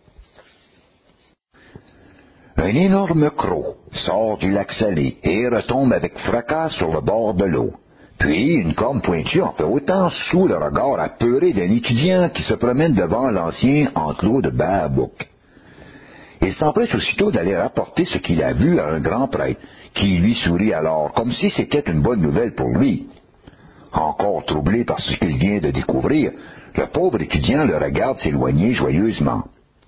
Un énorme croc sort du lac salé et retombe avec fracas sur le bord de l'eau. Puis, une corne pointue en fait autant sous le regard apeuré d'un étudiant qui se promène devant l'ancien enclos de Bahabouk. Il s'empresse aussitôt d'aller rapporter ce qu'il a vu à un grand prêtre, qui lui sourit alors, comme si c'était une bonne nouvelle pour lui. Encore troublé par ce qu'il vient de découvrir, le pauvre étudiant le regarde s'éloigner joyeusement.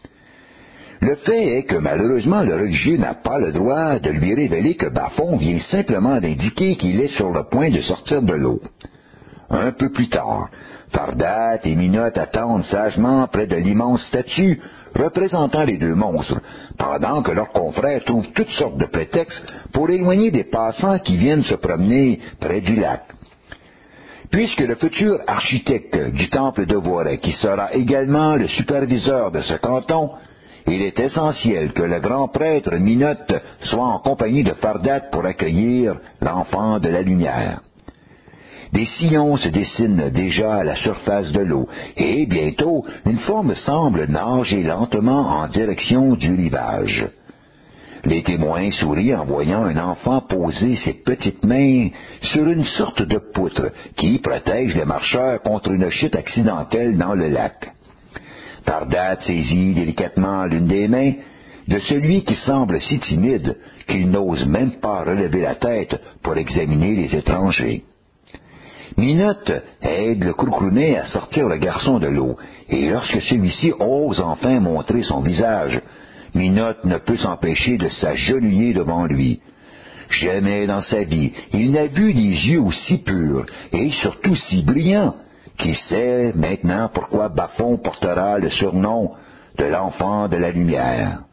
Le fait est que malheureusement le religieux n'a pas le droit de lui révéler que Bafon vient simplement d'indiquer qu'il est sur le point de sortir de l'eau. Un peu plus tard, Fardat et Minotte attendent sagement près de l'immense statue représentant les deux monstres, pendant que leurs confrères trouvent toutes sortes de prétextes pour éloigner des passants qui viennent se promener près du lac. Puisque le futur architecte du temple de Vaurec, qui sera également le superviseur de ce canton, il est essentiel que le grand prêtre Minotte soit en compagnie de Fardat pour accueillir l'enfant de la lumière. Des sillons se dessinent déjà à la surface de l'eau, et bientôt une forme semble nager lentement en direction du rivage. Les témoins sourient en voyant un enfant poser ses petites mains sur une sorte de poutre qui protège les marcheurs contre une chute accidentelle dans le lac. Fardat saisit délicatement l'une des mains de celui qui semble si timide qu'il n'ose même pas relever la tête pour examiner les étrangers. Minotte aide le Croukrounet à sortir le garçon de l'eau, et lorsque celui-ci ose enfin montrer son visage, Minotte ne peut s'empêcher de s'agenouiller devant lui. Jamais dans sa vie, il n'a vu des yeux aussi purs, et surtout si brillants, qu'il sait maintenant pourquoi Bafon portera le surnom de l'enfant de la lumière.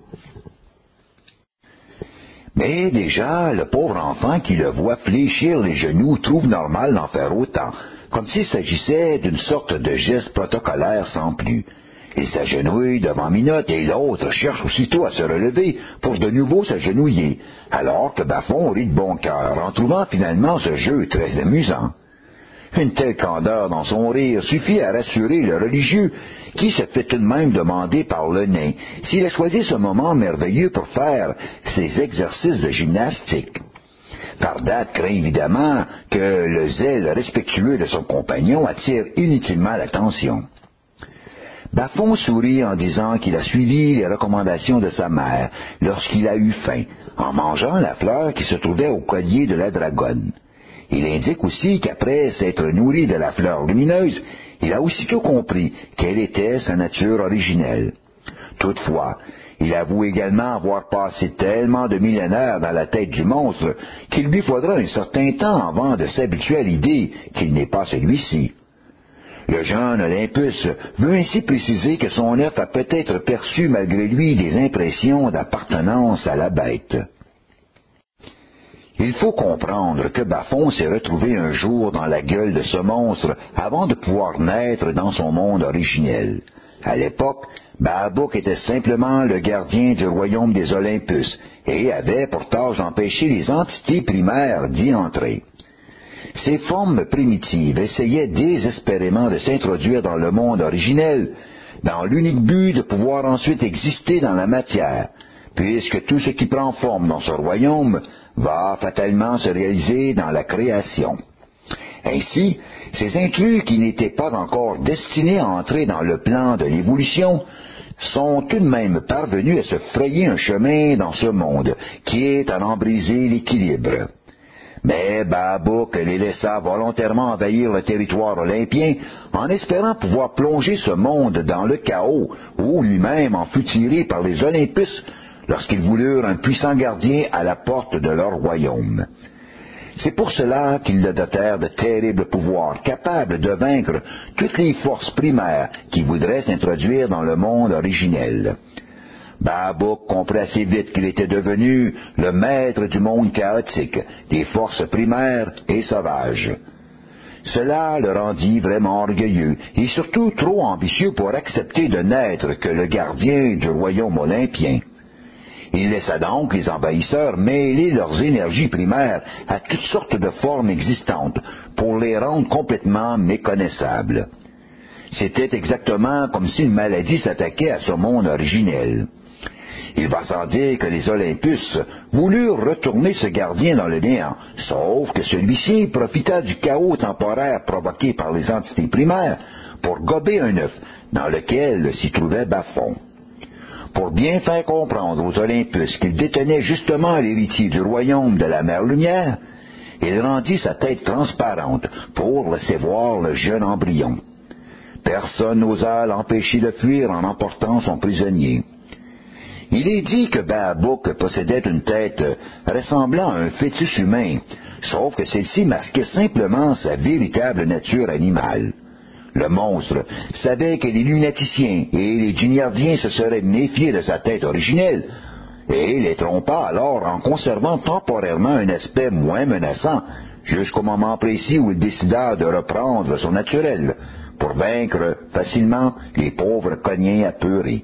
Mais déjà, le pauvre enfant qui le voit fléchir les genoux trouve normal d'en faire autant, comme s'il s'agissait d'une sorte de geste protocolaire sans plus. Il s'agenouille devant Minotte et l'autre cherche aussitôt à se relever pour de nouveau s'agenouiller, alors que Bafon rit de bon cœur en trouvant finalement ce jeu très amusant. Une telle candeur dans son rire suffit à rassurer le religieux, qui se fait tout de même demander par le nain s'il a choisi ce moment merveilleux pour faire ses exercices de gymnastique. Fardat craint évidemment que le zèle respectueux de son compagnon attire inutilement l'attention. Bafon sourit en disant qu'il a suivi les recommandations de sa mère lorsqu'il a eu faim, en mangeant la fleur qui se trouvait au collier de la dragonne. Il indique aussi qu'après s'être nourri de la fleur lumineuse, il a aussitôt compris quelle était sa nature originelle. Toutefois, il avoue également avoir passé tellement de millénaires dans la tête du monstre qu'il lui faudra un certain temps avant de s'habituer à l'idée qu'il n'est pas celui-ci. Le jeune Olympus veut ainsi préciser que son œuf a peut-être perçu malgré lui des impressions d'appartenance à la bête. Il faut comprendre que Bafon s'est retrouvé un jour dans la gueule de ce monstre avant de pouvoir naître dans son monde originel. À l'époque, Baabouc était simplement le gardien du royaume des Olympus et avait pour tâche d'empêcher les entités primaires d'y entrer. Ces formes primitives essayaient désespérément de s'introduire dans le monde originel, dans l'unique but de pouvoir ensuite exister dans la matière, puisque tout ce qui prend forme dans ce royaume va fatalement se réaliser dans la création. Ainsi, ces intrus qui n'étaient pas encore destinés à entrer dans le plan de l'évolution sont tout de même parvenus à se frayer un chemin dans ce monde, qui est à en briser l'équilibre. Mais Baabouc les laissa volontairement envahir le territoire olympien en espérant pouvoir plonger ce monde dans le chaos où lui-même en fut tiré par les Olympus lorsqu'ils voulurent un puissant gardien à la porte de leur royaume. C'est pour cela qu'ils le dotèrent de terribles pouvoirs capables de vaincre toutes les forces primaires qui voudraient s'introduire dans le monde originel. Baabouc comprit assez vite qu'il était devenu le maître du monde chaotique, des forces primaires et sauvages. Cela le rendit vraiment orgueilleux et surtout trop ambitieux pour accepter de n'être que le gardien du royaume olympien. Il laissa donc les envahisseurs mêler leurs énergies primaires à toutes sortes de formes existantes pour les rendre complètement méconnaissables. C'était exactement comme si une maladie s'attaquait à ce monde originel. Il va sans dire que les Olympus voulurent retourner ce gardien dans le néant, sauf que celui-ci profita du chaos temporaire provoqué par les entités primaires pour gober un œuf dans lequel s'y trouvait Bafon. Pour bien faire comprendre aux Olympus qu'il détenait justement l'héritier du royaume de la Mère Lumière, il rendit sa tête transparente pour laisser voir le jeune embryon. Personne n'osa l'empêcher de fuir en emportant son prisonnier. Il est dit que Baabouc possédait une tête ressemblant à un fœtus humain, sauf que celle-ci masquait simplement sa véritable nature animale. Le monstre savait que les lunaticiens et les djinniardiens se seraient méfiés de sa tête originelle, et les trompa alors en conservant temporairement un aspect moins menaçant, jusqu'au moment précis où il décida de reprendre son naturel, pour vaincre facilement les pauvres cognins apeurés.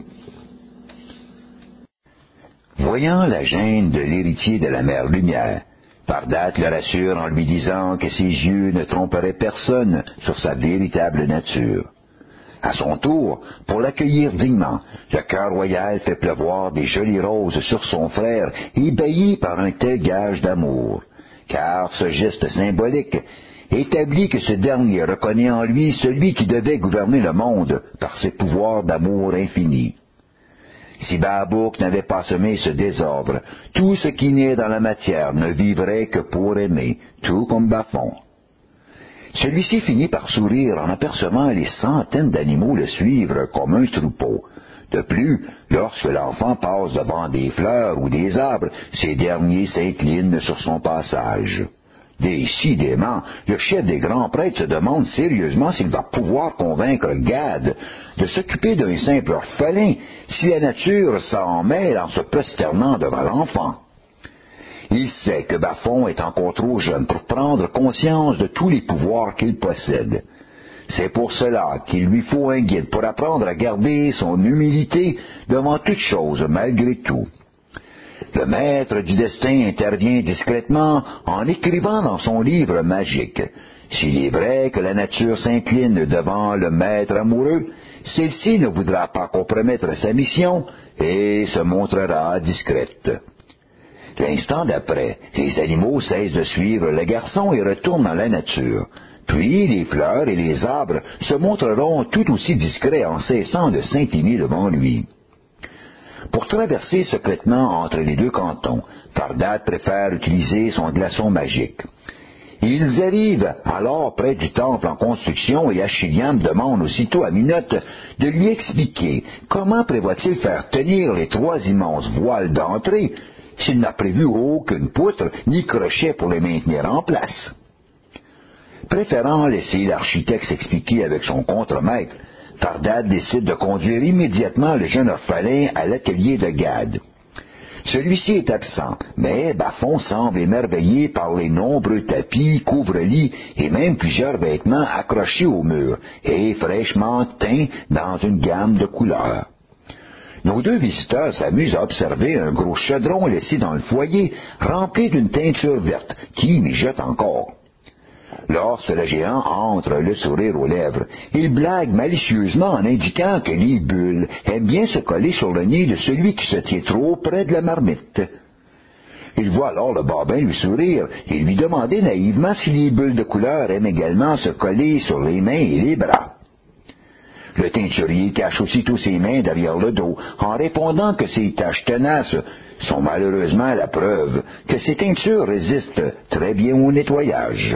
Voyant la gêne de l'héritier de la Mère Lumière, Pardate le rassure en lui disant que ses yeux ne tromperaient personne sur sa véritable nature. À son tour, pour l'accueillir dignement, le cœur royal fait pleuvoir des jolies roses sur son frère, ébahi par un tel gage d'amour, car ce geste symbolique établit que ce dernier reconnaît en lui celui qui devait gouverner le monde par ses pouvoirs d'amour infini. Si Baabouc n'avait pas semé ce désordre, tout ce qui naît dans la matière ne vivrait que pour aimer, tout comme Bafon. Celui-ci finit par sourire en apercevant les centaines d'animaux le suivre comme un troupeau. De plus, lorsque l'enfant passe devant des fleurs ou des arbres, ces derniers s'inclinent sur son passage. Décidément, le chef des grands prêtres se demande sérieusement s'il va pouvoir convaincre Gad de s'occuper d'un simple orphelin si la nature s'en mêle en se prosternant devant l'enfant. Il sait que Bafon est encore trop jeune pour prendre conscience de tous les pouvoirs qu'il possède. C'est pour cela qu'il lui faut un guide pour apprendre à garder son humilité devant toute chose malgré tout. Le maître du destin intervient discrètement en écrivant dans son livre magique. S'il est vrai que la nature s'incline devant le maître amoureux, celle-ci ne voudra pas compromettre sa mission et se montrera discrète. L'instant d'après, les animaux cessent de suivre le garçon et retournent dans la nature. Puis les fleurs et les arbres se montreront tout aussi discrets en cessant de s'incliner devant lui. Pour traverser secrètement entre les deux cantons, Pardate préfère utiliser son glaçon magique. Ils arrivent alors près du temple en construction et Achilliam demande aussitôt à Minote de lui expliquer comment prévoit-il faire tenir les trois immenses voiles d'entrée s'il n'a prévu aucune poutre ni crochet pour les maintenir en place. Préférant laisser l'architecte s'expliquer avec son contremaître, Fardad décide de conduire immédiatement le jeune orphelin à l'atelier de Gad. Celui-ci est absent, mais Bafon semble émerveillé par les nombreux tapis, couvre-lits et même plusieurs vêtements accrochés au mur et fraîchement teints dans une gamme de couleurs. Nos deux visiteurs s'amusent à observer un gros chaudron laissé dans le foyer, rempli d'une teinture verte, qui mijote encore. Lorsque le géant entre, le sourire aux lèvres, il blague malicieusement en indiquant que les bulles aiment bien se coller sur le nez de celui qui se tient trop près de la marmite. Il voit alors le barbin lui sourire et lui demander naïvement si les bulles de couleur aiment également se coller sur les mains et les bras. Le teinturier cache aussitôt ses mains derrière le dos, en répondant que ces taches tenaces sont malheureusement la preuve que ces teintures résistent très bien au nettoyage.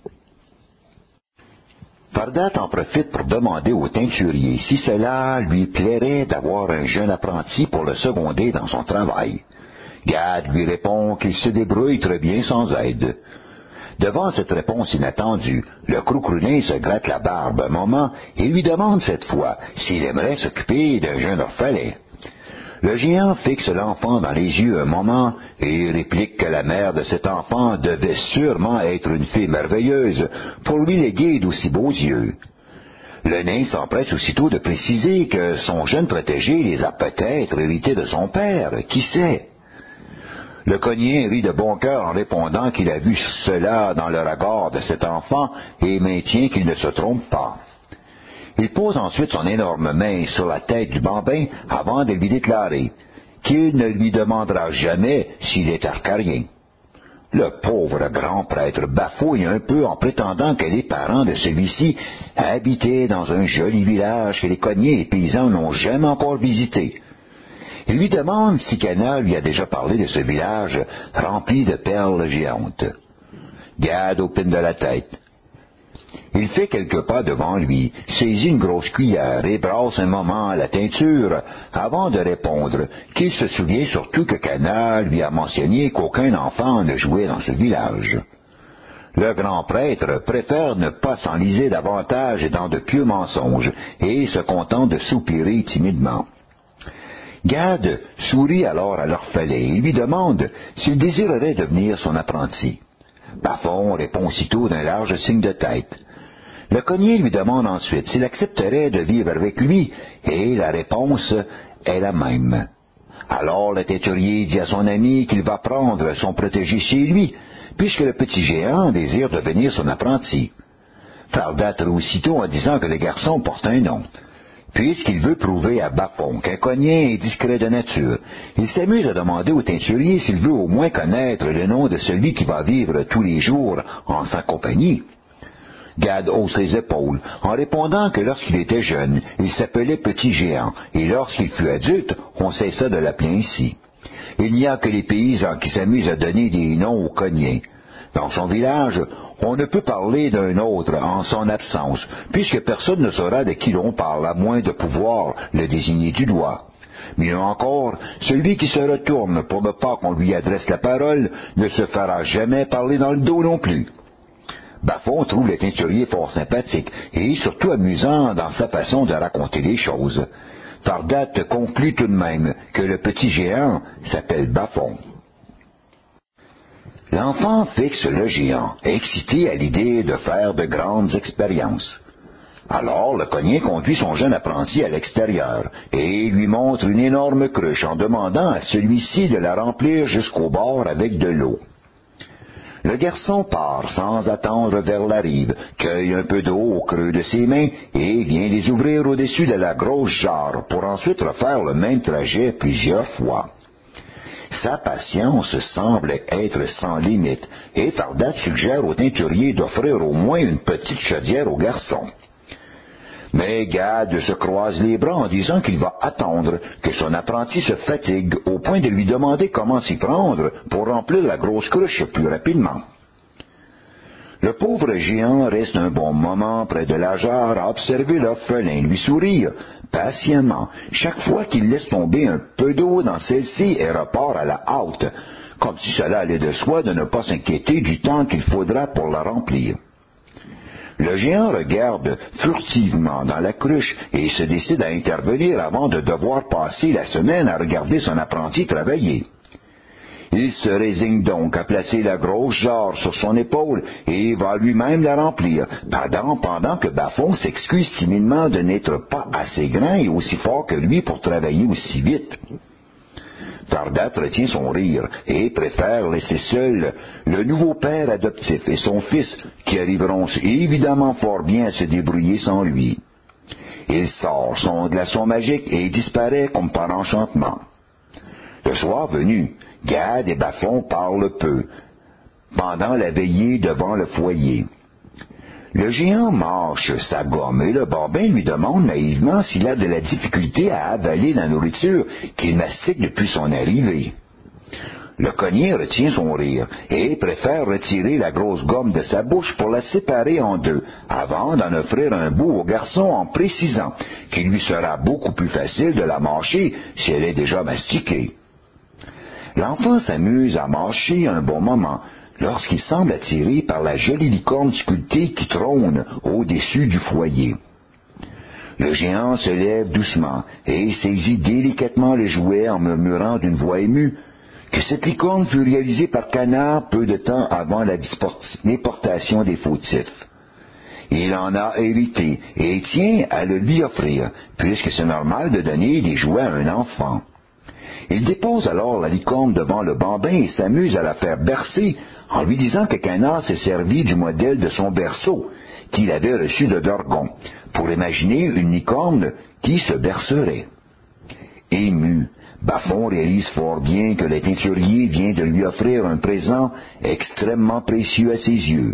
Fardad en profite pour demander au teinturier si cela lui plairait d'avoir un jeune apprenti pour le seconder dans son travail. Gad lui répond qu'il se débrouille très bien sans aide. Devant cette réponse inattendue, le Croukroudin se gratte la barbe un moment et lui demande cette fois s'il aimerait s'occuper d'un jeune orphelin. Le géant fixe l'enfant dans les yeux un moment et réplique que la mère de cet enfant devait sûrement être une fille merveilleuse pour lui léguer d'aussi beaux yeux. Le nain s'empresse aussitôt de préciser que son jeune protégé les a peut-être hérités de son père, qui sait. Le cognien rit de bon cœur en répondant qu'il a vu cela dans le regard de cet enfant et maintient qu'il ne se trompe pas. Il pose ensuite son énorme main sur la tête du bambin avant de lui déclarer qu'il ne lui demandera jamais s'il est arcarien. Le pauvre grand prêtre bafouille un peu en prétendant que les parents de celui-ci habitaient dans un joli village que les cogners et paysans n'ont jamais encore visité. Il lui demande si Cana lui a déjà parlé de ce village rempli de perles géantes. Gad opine de la tête. Il fait quelques pas devant lui, saisit une grosse cuillère et brasse un moment la teinture avant de répondre qu'il se souvient surtout que Cana lui a mentionné qu'aucun enfant ne jouait dans ce village. Le grand prêtre préfère ne pas s'enliser davantage dans de pieux mensonges et se contente de soupirer timidement. Gad sourit alors à l'orphelin et lui demande s'il désirerait devenir son apprenti. Bafon répond aussitôt d'un large signe de tête. Le cognien lui demande ensuite s'il accepterait de vivre avec lui, et la réponse est la même. Alors le teinturier dit à son ami qu'il va prendre son protégé chez lui, puisque le petit géant désire devenir son apprenti. Fardad rit aussitôt en disant que le garçon porte un nom. Puisqu'il veut prouver à Bafon qu'un cognien est discret de nature, il s'amuse à demander au teinturier s'il veut au moins connaître le nom de celui qui va vivre tous les jours en sa compagnie. Gad hausse les épaules en répondant que lorsqu'il était jeune, il s'appelait Petit Géant, et lorsqu'il fut adulte, on cessa de l'appeler ainsi. Il n'y a que les paysans qui s'amusent à donner des noms aux cognins. Dans son village, on ne peut parler d'un autre en son absence, puisque personne ne saura de qui l'on parle, à moins de pouvoir le désigner du doigt. Mieux encore, celui qui se retourne pour ne pas qu'on lui adresse la parole ne se fera jamais parler dans le dos non plus. Bafon trouve le teinturier fort sympathique et surtout amusant dans sa façon de raconter les choses. Fardad conclut tout de même que le petit géant s'appelle Bafon. L'enfant fixe le géant, excité à l'idée de faire de grandes expériences. Alors le cognien conduit son jeune apprenti à l'extérieur et lui montre une énorme cruche en demandant à celui-ci de la remplir jusqu'au bord avec de l'eau. Le garçon part sans attendre vers la rive, cueille un peu d'eau au creux de ses mains et vient les ouvrir au-dessus de la grosse jarre pour ensuite refaire le même trajet plusieurs fois. Sa patience semble être sans limite et Fardad suggère au teinturier d'offrir au moins une petite chaudière au garçon. Mais Gad se croise les bras en disant qu'il va attendre que son apprenti se fatigue au point de lui demander comment s'y prendre pour remplir la grosse cruche plus rapidement. Le pauvre géant reste un bon moment près de la jarre à observer l'orphelin lui sourire patiemment chaque fois qu'il laisse tomber un peu d'eau dans celle-ci et repart à la hâte, comme si cela allait de soi de ne pas s'inquiéter du temps qu'il faudra pour la remplir. Le géant regarde furtivement dans la cruche et se décide à intervenir avant de devoir passer la semaine à regarder son apprenti travailler. Il se résigne donc à placer la grosse jarre sur son épaule et va lui-même la remplir, pendant, pendant que Bafon s'excuse timidement de n'être pas assez grand et aussi fort que lui pour travailler aussi vite. Tardat retient son rire et préfère laisser seul le nouveau père adoptif et son fils qui arriveront évidemment fort bien à se débrouiller sans lui. Il sort son glaçon magique et disparaît comme par enchantement. Le soir venu, Gad et Bafon parlent peu, pendant la veillée devant le foyer. Le géant mâche sa gomme et le bambin lui demande naïvement s'il a de la difficulté à avaler la nourriture qu'il mastique depuis son arrivée. Le cognier retient son rire et préfère retirer la grosse gomme de sa bouche pour la séparer en deux, avant d'en offrir un bout au garçon en précisant qu'il lui sera beaucoup plus facile de la mâcher si elle est déjà mastiquée. L'enfant s'amuse à mâcher un bon moment, lorsqu'il semble attiré par la jolie licorne sculptée qui trône au-dessus du foyer. Le géant se lève doucement et saisit délicatement le jouet en murmurant d'une voix émue que cette licorne fut réalisée par Canard peu de temps avant la déportation des fautifs. Il en a hérité et tient à le lui offrir, puisque c'est normal de donner des jouets à un enfant. Il dépose alors la licorne devant le bambin et s'amuse à la faire bercer en lui disant que Canard s'est servi du modèle de son berceau qu'il avait reçu de Dorgon pour imaginer une licorne qui se bercerait. Ému, Bafon réalise fort bien que le teinturier vient de lui offrir un présent extrêmement précieux à ses yeux.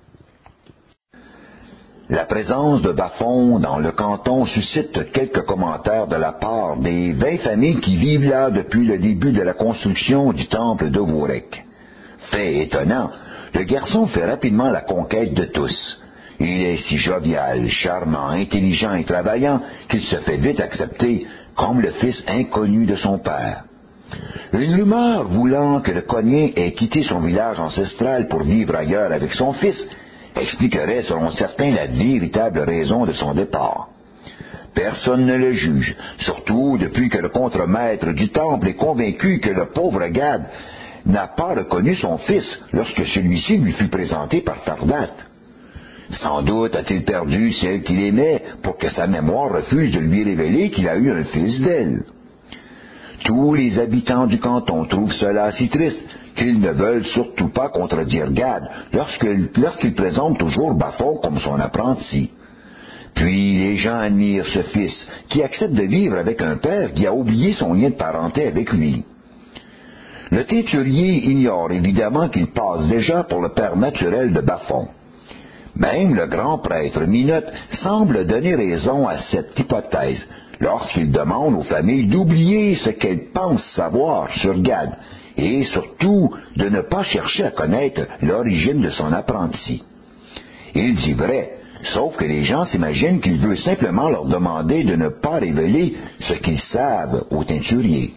La présence de Bafon dans le canton suscite quelques commentaires de la part des vingt familles qui vivent là depuis le début de la construction du temple de Gourek. Fait étonnant, le garçon fait rapidement la conquête de tous. Il est si jovial, charmant, intelligent et travaillant qu'il se fait vite accepter comme le fils inconnu de son père. Une rumeur voulant que le cognier ait quitté son village ancestral pour vivre ailleurs avec son fils expliquerait selon certains la véritable raison de son départ. Personne ne le juge, surtout depuis que le contremaître du temple est convaincu que le pauvre Gad n'a pas reconnu son fils lorsque celui-ci lui fut présenté par Tardat. Sans doute a-t-il perdu celle qu'il aimait pour que sa mémoire refuse de lui révéler qu'il a eu un fils d'elle. Tous les habitants du canton trouvent cela si triste qu'ils ne veulent surtout pas contredire Gad lorsqu'il, lorsqu'il présente toujours Bafon comme son apprenti. Puis les gens admirent ce fils qui accepte de vivre avec un père qui a oublié son lien de parenté avec lui. Le teinturier ignore évidemment qu'il passe déjà pour le père naturel de Bafon. Même le grand prêtre Minote semble donner raison à cette hypothèse lorsqu'il demande aux familles d'oublier ce qu'elles pensent savoir sur Gad et surtout de ne pas chercher à connaître l'origine de son apprenti. Il dit vrai, sauf que les gens s'imaginent qu'il veut simplement leur demander de ne pas révéler ce qu'ils savent au teinturier.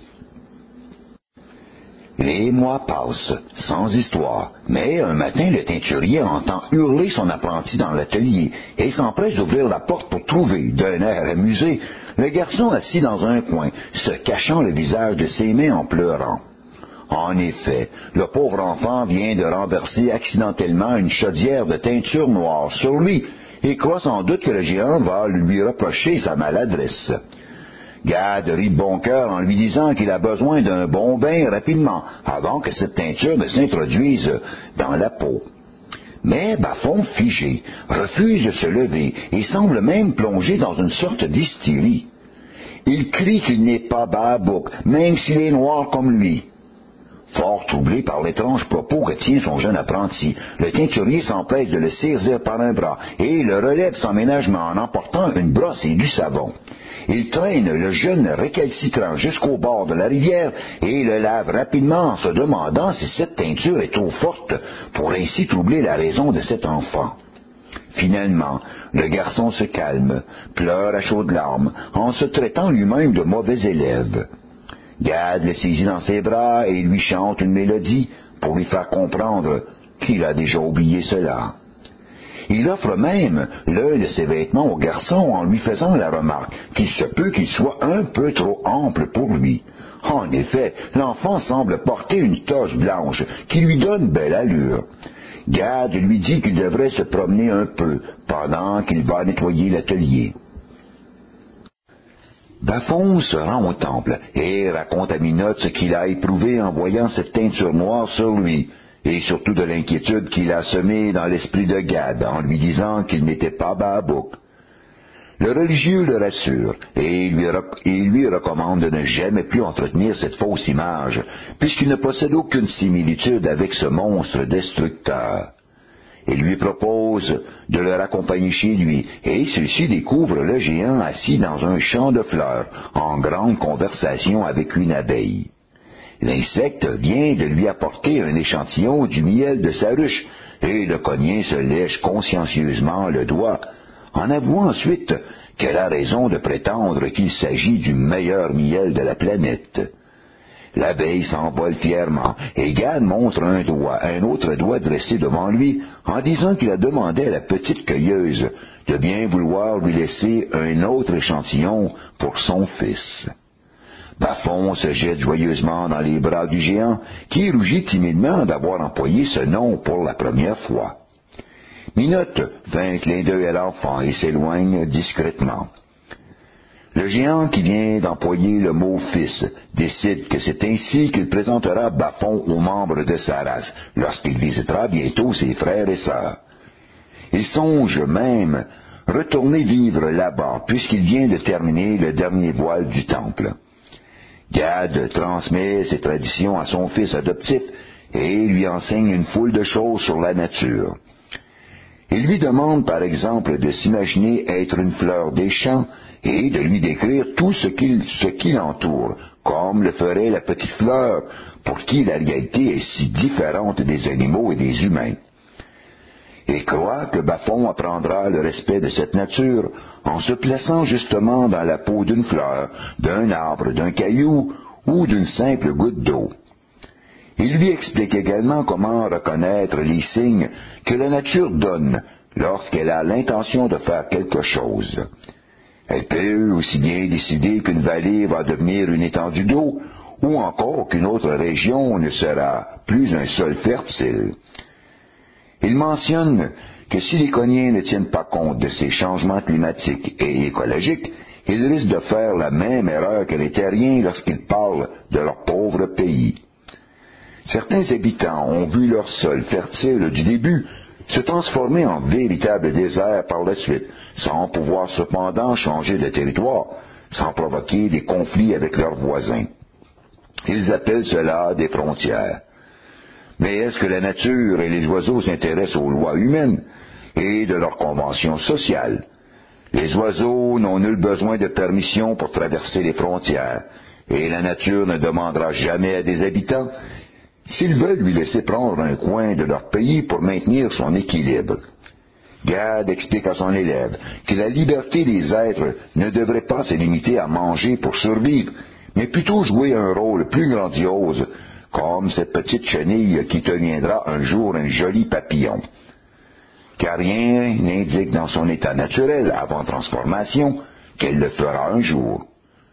Les mois passent, sans histoire, mais un matin le teinturier entend hurler son apprenti dans l'atelier et s'empresse d'ouvrir la porte pour trouver, d'un air amusé, le garçon assis dans un coin, se cachant le visage de ses mains en pleurant. En effet, le pauvre enfant vient de renverser accidentellement une chaudière de teinture noire sur lui et croit sans doute que le géant va lui reprocher sa maladresse. Gad rit de bon cœur en lui disant qu'il a besoin d'un bon bain rapidement avant que cette teinture ne s'introduise dans la peau. Mais Bafon, figé, refuse de se lever et semble même plongé dans une sorte d'hystérie. Il crie qu'il n'est pas Babouk, même s'il est noir comme lui. Fort troublé par l'étrange propos que tient son jeune apprenti, le teinturier s'empresse de le saisir par un bras et le relève sans ménagement en emportant une brosse et du savon. Il traîne le jeune récalcitrant jusqu'au bord de la rivière et le lave rapidement en se demandant si cette teinture est trop forte pour ainsi troubler la raison de cet enfant. Finalement, le garçon se calme, pleure à chaudes larmes, en se traitant lui-même de mauvais élève. Gad le saisit dans ses bras et lui chante une mélodie pour lui faire comprendre qu'il a déjà oublié cela. Il offre même l'un de ses vêtements au garçon en lui faisant la remarque qu'il se peut qu'il soit un peu trop ample pour lui. En effet, l'enfant semble porter une toche blanche qui lui donne belle allure. Gad lui dit qu'il devrait se promener un peu pendant qu'il va nettoyer l'atelier. Bafon se rend au temple et raconte à Minote ce qu'il a éprouvé en voyant cette teinture noire sur lui, et surtout de l'inquiétude qu'il a semée dans l'esprit de Gad en lui disant qu'il n'était pas Bahabouk. Le religieux le rassure et lui, et lui recommande de ne jamais plus entretenir cette fausse image, puisqu'il ne possède aucune similitude avec ce monstre destructeur. Il lui propose de le raccompagner chez lui, et celui-ci découvre le géant assis dans un champ de fleurs, en grande conversation avec une abeille. L'insecte vient de lui apporter un échantillon du miel de sa ruche, et le cognien se lèche consciencieusement le doigt, en avouant ensuite qu'elle a raison de prétendre qu'il s'agit du meilleur miel de la planète. L'abeille s'envole fièrement, et Gad montre un doigt, un autre doigt dressé devant lui, en disant qu'il a demandé à la petite cueilleuse de bien vouloir lui laisser un autre échantillon pour son fils. Bafon se jette joyeusement dans les bras du géant, qui rougit timidement d'avoir employé ce nom pour la première fois. Minote fait un clin d'œil à l'enfant et s'éloigne discrètement. Le géant qui vient d'employer le mot « fils » décide que c'est ainsi qu'il présentera Bafon aux membres de sa race, lorsqu'il visitera bientôt ses frères et sœurs. Il songe même retourner vivre là-bas, puisqu'il vient de terminer le dernier voile du temple. Gad transmet ses traditions à son fils adoptif et lui enseigne une foule de choses sur la nature. Il lui demande par exemple de s'imaginer être une fleur des champs et de lui décrire tout ce qui, ce qui l'entoure, comme le ferait la petite fleur pour qui la réalité est si différente des animaux et des humains. Il croit que Bafon apprendra le respect de cette nature en se plaçant justement dans la peau d'une fleur, d'un arbre, d'un caillou ou d'une simple goutte d'eau. Il lui explique également comment reconnaître les signes que la nature donne lorsqu'elle a l'intention de faire quelque chose. Elle peut aussi bien décider qu'une vallée va devenir une étendue d'eau, ou encore qu'une autre région ne sera plus un sol fertile. Il mentionne que si les cogniens ne tiennent pas compte de ces changements climatiques et écologiques, ils risquent de faire la même erreur que les terriens lorsqu'ils parlent de leur pauvre pays. Certains habitants ont vu leur sol fertile du début se transformer en véritable désert par la suite, sans pouvoir cependant changer de territoire, sans provoquer des conflits avec leurs voisins. Ils appellent cela des frontières. Mais est-ce que la nature et les oiseaux s'intéressent aux lois humaines et de leurs conventions sociales? Les oiseaux n'ont nul besoin de permission pour traverser les frontières, et la nature ne demandera jamais à des habitants s'ils veulent lui laisser prendre un coin de leur pays pour maintenir son équilibre. Gad explique à son élève que la liberté des êtres ne devrait pas se limiter à manger pour survivre, mais plutôt jouer un rôle plus grandiose, comme cette petite chenille qui deviendra un jour un joli papillon. Car rien n'indique dans son état naturel, avant transformation, qu'elle le fera un jour.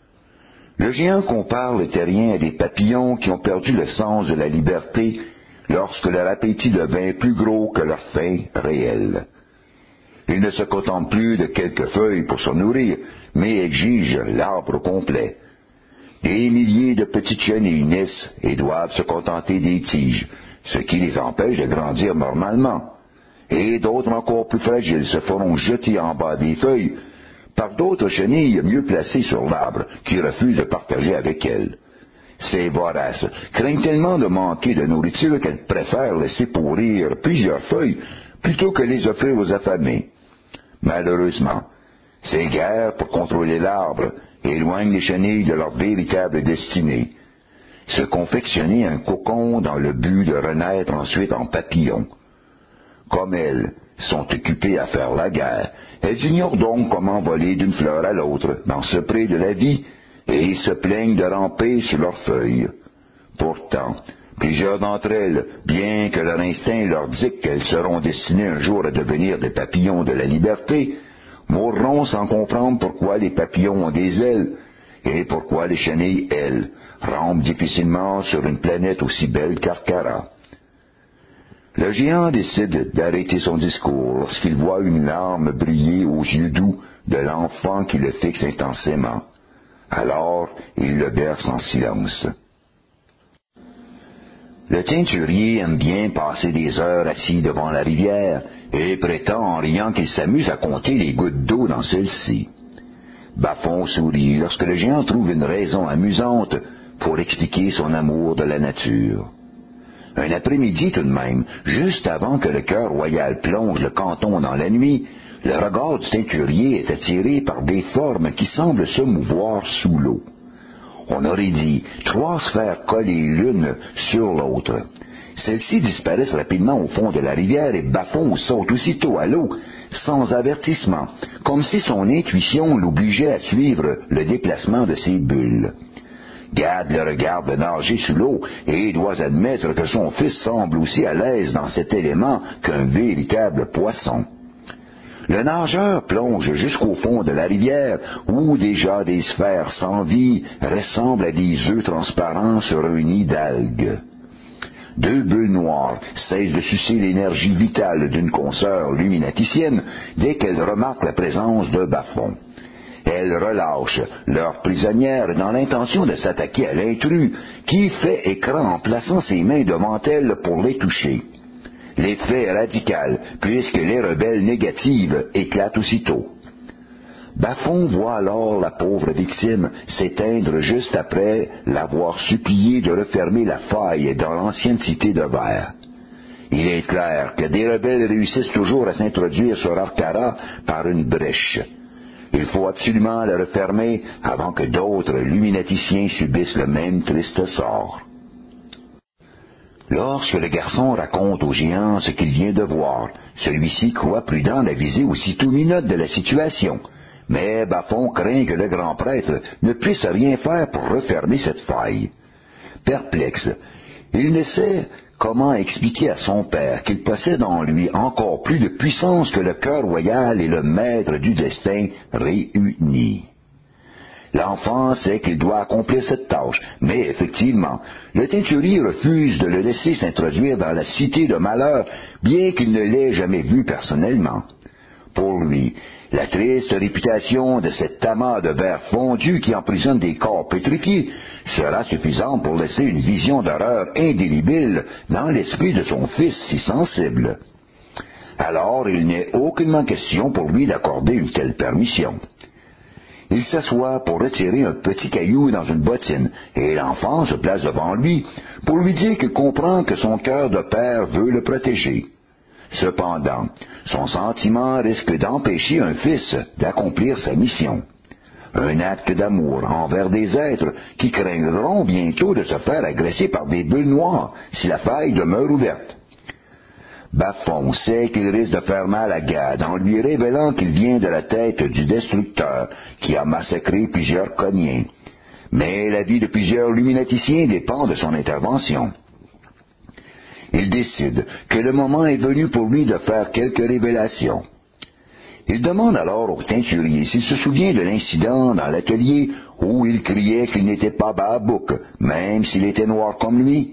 Le géant compare les terriens à des papillons qui ont perdu le sens de la liberté lorsque leur appétit devint plus gros que leur faim réelle. Ils ne se contentent plus de quelques feuilles pour se nourrir, mais exigent l'arbre complet. Des milliers de petites chenilles naissent et doivent se contenter des tiges, ce qui les empêche de grandir normalement. Et d'autres encore plus fragiles se feront jeter en bas des feuilles par d'autres chenilles mieux placées sur l'arbre, qui refusent de partager avec elles. Ces voraces craignent tellement de manquer de nourriture qu'elles préfèrent laisser pourrir plusieurs feuilles plutôt que les offrir aux affamés. Malheureusement, ces guerres pour contrôler l'arbre éloignent les chenilles de leur véritable destinée, se confectionner un cocon dans le but de renaître ensuite en papillon. Comme elles sont occupées à faire la guerre, elles ignorent donc comment voler d'une fleur à l'autre dans ce pré de la vie et se plaignent de ramper sur leurs feuilles. Pourtant, plusieurs d'entre elles, bien que leur instinct leur dicte qu'elles seront destinées un jour à devenir des papillons de la liberté, mourront sans comprendre pourquoi les papillons ont des ailes et pourquoi les chenilles, elles, rampent difficilement sur une planète aussi belle qu'Arcara. Le géant décide d'arrêter son discours lorsqu'il voit une larme briller aux yeux doux de l'enfant qui le fixe intensément. Alors, il le berce en silence. Le teinturier aime bien passer des heures assis devant la rivière et prétend en riant qu'il s'amuse à compter les gouttes d'eau dans celle-ci. Bafon sourit lorsque le géant trouve une raison amusante pour expliquer son amour de la nature. Un après-midi tout de même, juste avant que le cœur royal plonge le canton dans la nuit, le regard du teinturier est attiré par des formes qui semblent se mouvoir sous l'eau. On aurait dit trois sphères collées l'une sur l'autre. Celles-ci disparaissent rapidement au fond de la rivière et Bafon saute aussitôt à l'eau, sans avertissement, comme si son intuition l'obligeait à suivre le déplacement de ces bulles. Gad le regarde nager sous l'eau et doit admettre que son fils semble aussi à l'aise dans cet élément qu'un véritable poisson. Le nageur plonge jusqu'au fond de la rivière où déjà des sphères sans vie ressemblent à des œufs transparents sur un nid d'algues. Deux bulles noires cessent de sucer l'énergie vitale d'une consoeur luminaticienne dès qu'elles remarquent la présence de Bafon. Elles relâchent leur prisonnière dans l'intention de s'attaquer à l'intrus qui fait écran en plaçant ses mains devant elles pour les toucher. L'effet est radical, puisque les rebelles négatives éclatent aussitôt. Bafon voit alors la pauvre victime s'éteindre juste après l'avoir supplié de refermer la faille dans l'ancienne cité de verre. Il est clair que des rebelles réussissent toujours à s'introduire sur Arcara par une brèche. Il faut absolument la refermer avant que d'autres luminaticiens subissent le même triste sort. Lorsque le garçon raconte au géant ce qu'il vient de voir, celui-ci croit prudent d'aviser aussitôt Minote de la situation, mais Bafon craint que le grand prêtre ne puisse rien faire pour refermer cette faille. Perplexe, il ne sait comment expliquer à son père qu'il possède en lui encore plus de puissance que le cœur royal et le maître du destin réunis. L'enfant sait qu'il doit accomplir cette tâche, mais effectivement, le teinturier refuse de le laisser s'introduire dans la cité de malheur, bien qu'il ne l'ait jamais vu personnellement. Pour lui, la triste réputation de cet amas de verre fondu qui emprisonne des corps pétrifiés sera suffisante pour laisser une vision d'horreur indélébile dans l'esprit de son fils si sensible. Alors, il n'est aucunement question pour lui d'accorder une telle permission. Il s'assoit pour retirer un petit caillou dans une bottine, et l'enfant se place devant lui pour lui dire qu'il comprend que son cœur de père veut le protéger. Cependant, son sentiment risque d'empêcher un fils d'accomplir sa mission. Un acte d'amour envers des êtres qui craindront bientôt de se faire agresser par des bulles noires si la faille demeure ouverte. Bafon sait qu'il risque de faire mal à Gad en lui révélant qu'il vient de la tête du destructeur qui a massacré plusieurs cogniens. Mais la vie de plusieurs luminaticiens dépend de son intervention. Il décide que le moment est venu pour lui de faire quelques révélations. Il demande alors au teinturier s'il se souvient de l'incident dans l'atelier où il criait qu'il n'était pas Bahabouk, même s'il était noir comme lui.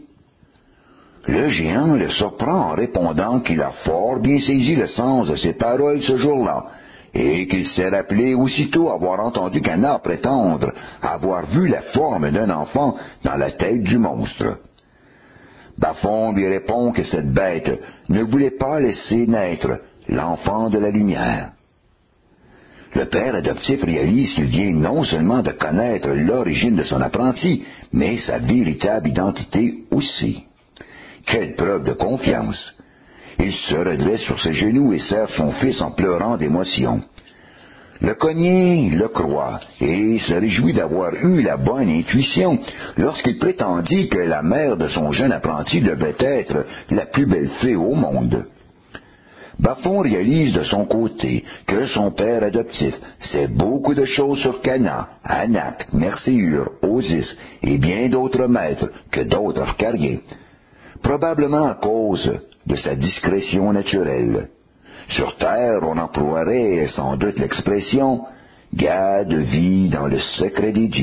Le géant le surprend en répondant qu'il a fort bien saisi le sens de ses paroles ce jour-là, et qu'il s'est rappelé aussitôt avoir entendu Canard prétendre avoir vu la forme d'un enfant dans la tête du monstre. Bafon lui répond que cette bête ne voulait pas laisser naître l'enfant de la lumière. Le père adoptif réalise qu'il vient non seulement de connaître l'origine de son apprenti, mais sa véritable identité aussi. Quelle preuve de confiance! Il se redresse sur ses genoux et serre son fils en pleurant d'émotion. Le cogné le croit et se réjouit d'avoir eu la bonne intuition lorsqu'il prétendit que la mère de son jeune apprenti devait être la plus belle fée au monde. Bafon réalise de son côté que son père adoptif sait beaucoup de choses sur Cana, Anak, Mercéur, Osis et bien d'autres maîtres que d'autres arcariens, probablement à cause de sa discrétion naturelle. Sur Terre, on emploierait sans doute l'expression « Gad vit dans le secret des dieux ».